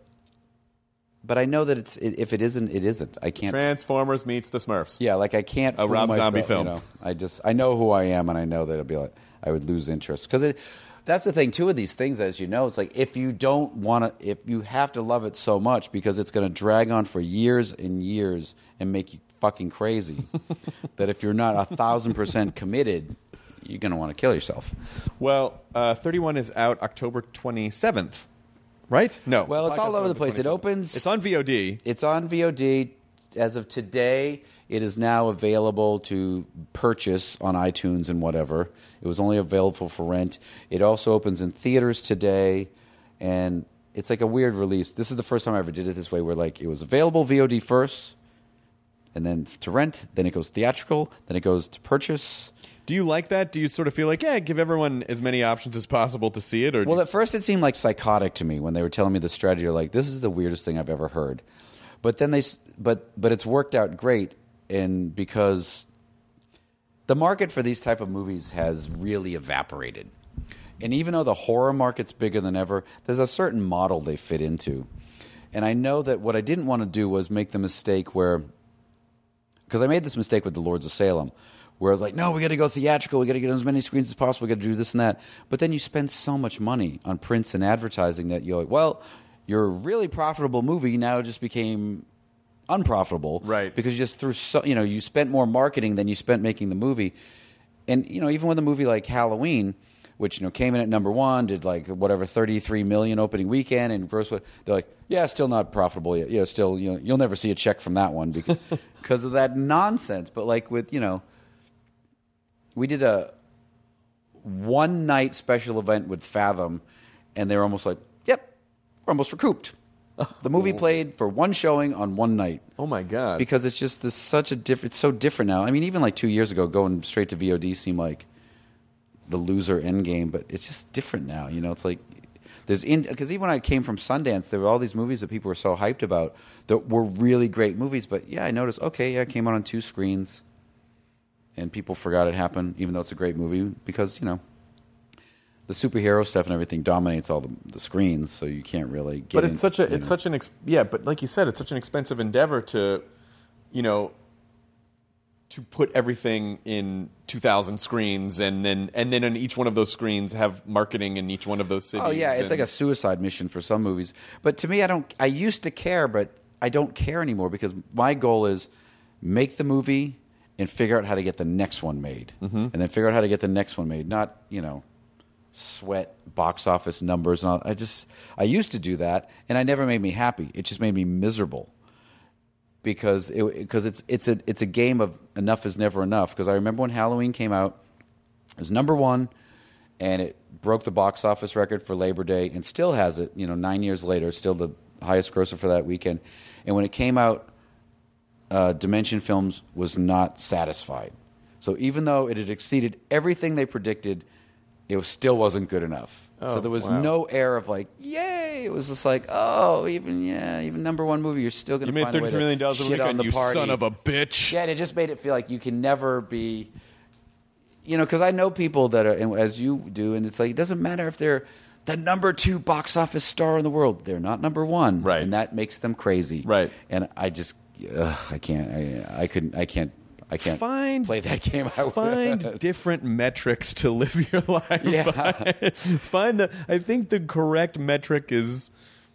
but I know that it's if it isn't, it isn't. I can't. Transformers meets the Smurfs. Yeah, like I can't. A fool Rob myself, Zombie film. You know? I just I know who I am, and I know that it'll be like I would lose interest because it. That's the thing too with these things, as you know. It's like if you don't want to, if you have to love it so much because it's going to drag on for years and years and make you fucking crazy, that if you're not a thousand percent committed, you're going to want to kill yourself. Well, uh, thirty-one is out October twenty-seventh, right? No. Well, it's all Podcast over the place. It twenty-seventh. opens. It's on V O D. It's on V O D as of today. It is now available to purchase on iTunes and whatever. It was only available for rent. It also opens in theaters today, and it's like a weird release. This is the first time I ever did it this way, where like it was available V O D first, and then to rent, then it goes theatrical, then it goes to purchase. Do you like that? Do you sort of feel like, yeah, give everyone as many options as possible to see it? Or do Well, you- at first it seemed like psychotic to me when they were telling me the strategy. You're like, this is the weirdest thing I've ever heard. But then they, s- but but it's worked out great, and because the market for these type of movies has really evaporated, and even though the horror market's bigger than ever, there's a certain model they fit into, and I know that what I didn't want to do was make the mistake where, because I made this mistake with the Lords of Salem, where I was like, no, we got to go theatrical, we got to get on as many screens as possible, we got to do this and that. But then you spend so much money on prints and advertising that you're like, well, your really profitable movie now just became unprofitable, Right. Because you just threw so, you know, you spent more marketing than you spent making the movie, and you know, even with a movie like Halloween, which you know came in at number one, did like whatever thirty-three million opening weekend, and gross, they're like, yeah, still not profitable yet. You know, still, you know, you'll never see a check from that one because because of that nonsense. But like with you know. We did a one night special event with Fathom, and they were almost like, "Yep, we're almost recouped." The movie played for one showing on one night oh my God. because it's just this such a different. It's so different now. I mean, even like two years ago, going straight to V O D seemed like the loser end game, but it's just different now. You know, it's like there's in because even when I came from Sundance, there were all these movies that people were so hyped about that were really great movies. But yeah, I noticed. Okay, yeah, it came out on two screens. And people forgot it happened, even though it's a great movie, because, you know, the superhero stuff and everything dominates all the, the screens, so you can't really get But in, it's such a you it's know. such an ex- yeah, but like you said, it's such an expensive endeavor to, you know, to put everything in two thousand screens, and then and then on each one of those screens have marketing in each one of those cities. Oh, yeah, it's and- like a suicide mission for some movies. But to me, I don't. I used to care, but I don't care anymore because my goal is make the movie and figure out how to get the next one made. Mm-hmm. And then figure out how to get the next one made. Not, you know, sweat box office numbers and all. I just, I used to do that, and it never made me happy. It just made me miserable. Because it, because it's it's a it's a game of enough is never enough. Because I remember when Halloween came out, it was number one, and it broke the box office record for Labor Day, and still has it. You know, nine years later, still the highest grosser for that weekend. And when it came out, uh, Dimension Films was not satisfied. So even though it had exceeded everything they predicted, it was, still wasn't good enough. Oh, so there was wow. no air of like, yay! It was just like, oh, even yeah, even number one movie, you're still going You to made find a way thirty-three to million dollars a shit on weekend, the you party. son of a bitch. Yeah, and it just made it feel like you can never be, you know, because I know people that are, and as you do, and it's like, it doesn't matter if they're the number two box office star in the world. They're not number one. Right. And that makes them crazy. Right. And I just, ugh, I can't, I, I couldn't, I can't, I can't find, play that game. I find different metrics to live your life Yeah. by. Find the. I think the correct metric is,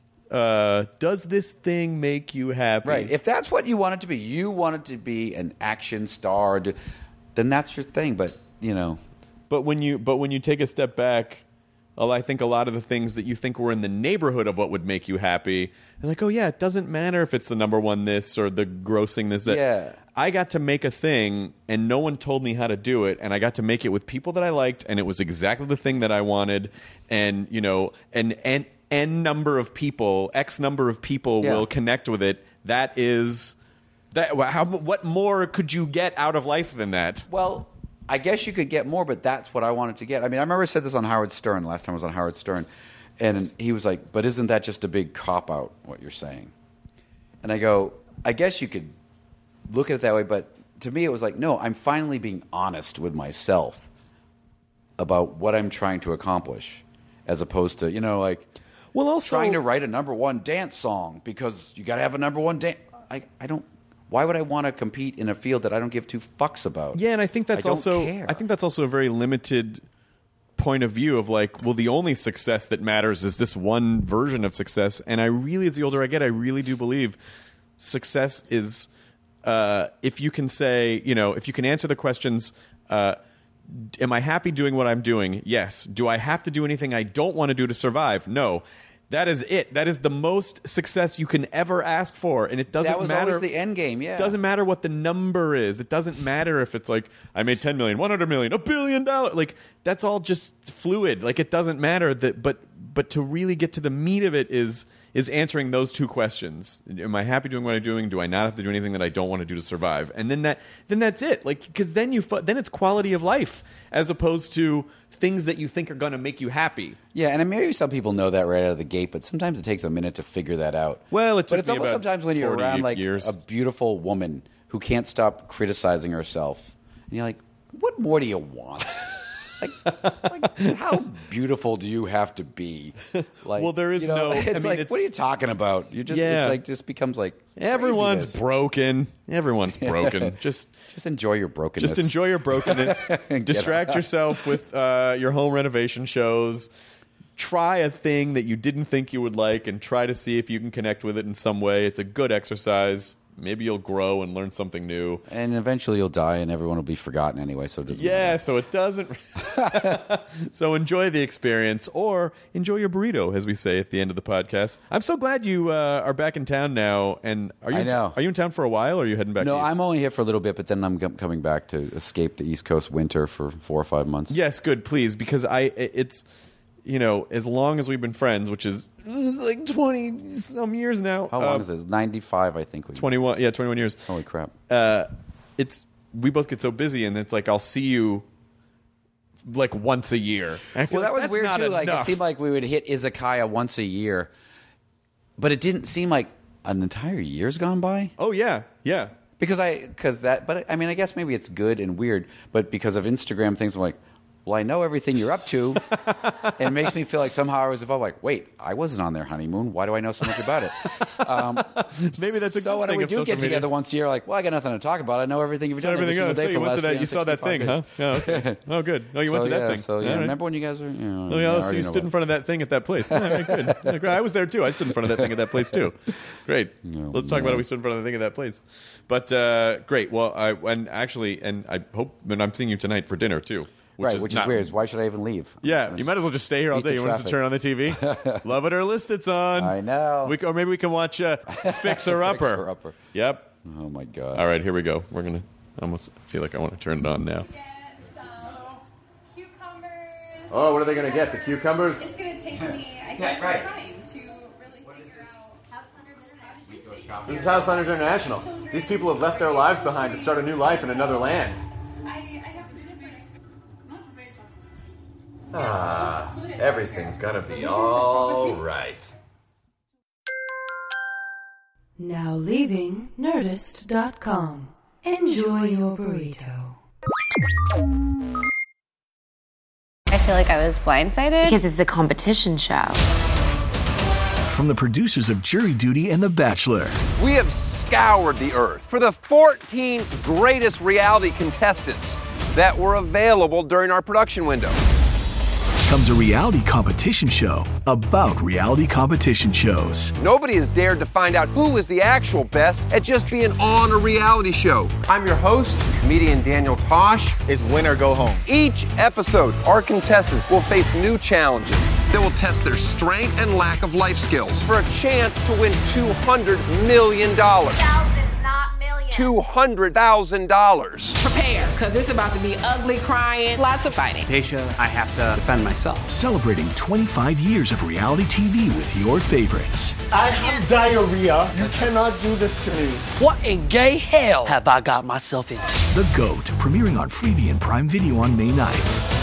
uh, does this thing make you happy? Right. If that's what you want it to be, you want it to be an action star, then that's your thing. But, you know. But when you but when you take a step back, well, I think a lot of the things that you think were in the neighborhood of what would make you happy, you're like, oh yeah, it doesn't matter if it's the number one this or the grossing this. That. Yeah. I got to make a thing, and no one told me how to do it, and I got to make it with people that I liked, and it was exactly the thing that I wanted, and you know, an n n number of people, x number of people Yeah. will connect with it. That is that. How what more could you get out of life than that? Well, I guess you could get more, but that's what I wanted to get. I mean, I remember I said this on Howard Stern last time I was on Howard Stern, and he was like, but isn't that just a big cop-out, what you're saying? And I go, I guess you could look at it that way, but to me it was like, no, I'm finally being honest with myself about what I'm trying to accomplish, as opposed to, you know, like, Well, also trying to write a number one dance song because you got to have a number one dance. I, I don't. Why would I want to compete in a field that I don't give two fucks about? Yeah, and I think that's I don't also care. I think that's also a very limited point of view of like, well, the only success that matters is this one version of success. And I really, as the older I get, I really do believe success is uh, if you can say, you know, if you can answer the questions. Uh, Am I happy doing what I'm doing? Yes. Do I have to do anything I don't want to do to survive? No. That is it. That is the most success you can ever ask for, and it doesn't That was matter. always the end game, yeah. It doesn't matter what the number is. It doesn't matter if it's like I made ten million, one hundred million, a billion dollars. Like that's all just fluid. Like it doesn't matter that. But but to really get to the meat of it is is answering those two questions. Am I happy doing what I'm doing? Do I not have to do anything that I don't want to do to survive? And then that then that's it. Like because then you fu- then it's quality of life as opposed to things that you think are going to make you happy. Yeah, and maybe some people know that right out of the gate, but sometimes it takes a minute to figure that out. Well, it took but it's me almost about sometimes when you're forty around like years. a beautiful woman who can't stop criticizing herself, and you're like, "What more do you want? like, like, how beautiful do you have to be?" Like, Well, there is you know, no- I It's mean, like, it's- what are you talking about? You're just, Yeah. it's like, just becomes like Everyone's craziness. broken. Everyone's broken. Just Just enjoy your brokenness. Just enjoy your brokenness. Get Distract out. yourself with uh, your home renovation shows. Try a thing that you didn't think you would like and try to see if you can connect with it in some way. It's a good exercise. Maybe you'll grow and learn something new. And eventually you'll die, and everyone will be forgotten anyway. So it doesn't Yeah, matter. so it doesn't. So enjoy the experience or enjoy your burrito, as we say at the end of the podcast. I'm so glad you uh, are back in town now. And are you I in know. are you in town for a while, or are you heading back No, east? I'm only here for a little bit, but then I'm g- coming back to escape the East Coast winter for four or five months. Yes, good, please, because I it's you know as long as we've been friends, which is, is like twenty some years now. How long uh, is this? ninety-five, I think. we- Twenty-one, yeah, twenty-one years. Holy crap. Uh, it's we both get so busy, and it's like I'll see you like once a year. And I feel Well, that like was that's weird, not too. Like, it enough. seemed like we would hit Izakaya once a year, but it didn't seem like an entire year's gone by. Oh yeah, yeah. Because I, because that, but I mean, I guess maybe it's good and weird, but because of Instagram things, I'm like, well, I know everything you're up to. And it makes me feel like somehow I was involved. Like, wait, I wasn't on their honeymoon. Why do I know so much about it? Um, Maybe that's a so good when thing we of do social get media. together once a year, like, well, I got nothing to talk about. I know everything you've So done everything every goes. So single day you for went to the last, that. You saw that sixty-five thing, huh? days. Oh, okay. Oh, good. Oh, you so, went to that yeah, thing. So yeah, All right. remember when you guys were? You know, Oh yeah, I so already you know stood in about front of that thing at that place. All right, good. Yeah, great. I was there too. I stood in front of that thing at that place too. Great. No, Let's talk no. about how we stood in front of the thing at that place. But uh, great. Well, I and actually, and I hope, and I'm seeing you tonight for dinner too. Which right, is which not- is weird. Why should I even leave? Yeah, you might as well just stay here all Beat day. the You want us to traffic. turn on the T V? Love it or list it's on. I know. We, or maybe we can watch uh, Fixer Upper. Fixer Upper. Yep. Oh my god. All right, here we go. We're gonna. I almost feel like I want to turn it on now. Get some cucumbers. Oh, what are they gonna get? The cucumbers? It's gonna take me, I Yeah, guess, some right. time to really figure out. This is House Hunters International. These people have left their lives behind to start a new life in another land. I, I have to do different. Ah, Included everything's here. gonna So be this is the all property. right. Now leaving Nerdist dot com. Enjoy your burrito. I feel like I was blindsided because it's a competition show. From from the producers of Jury Duty and The Bachelor. We have scoured the earth for the fourteen greatest reality contestants that were available during our production window. Comes a reality competition show about reality competition shows. Nobody has dared to find out who is the actual best at just being on a reality show. I'm your host, comedian Daniel Tosh. It's win or go home. Each episode, our contestants will face new challenges that will test their strength and lack of life skills for a chance to win two hundred million dollars. Thousands, not millions. two hundred thousand dollars. Prepare, because it's about to be ugly, crying, lots of fighting. Tasha, I have to defend myself. Celebrating twenty-five years of reality T V with your favorites. I have diarrhea. You cannot do this to me. What in gay hell have I got myself into? The GOAT, premiering on Freevee and Prime Video on May ninth.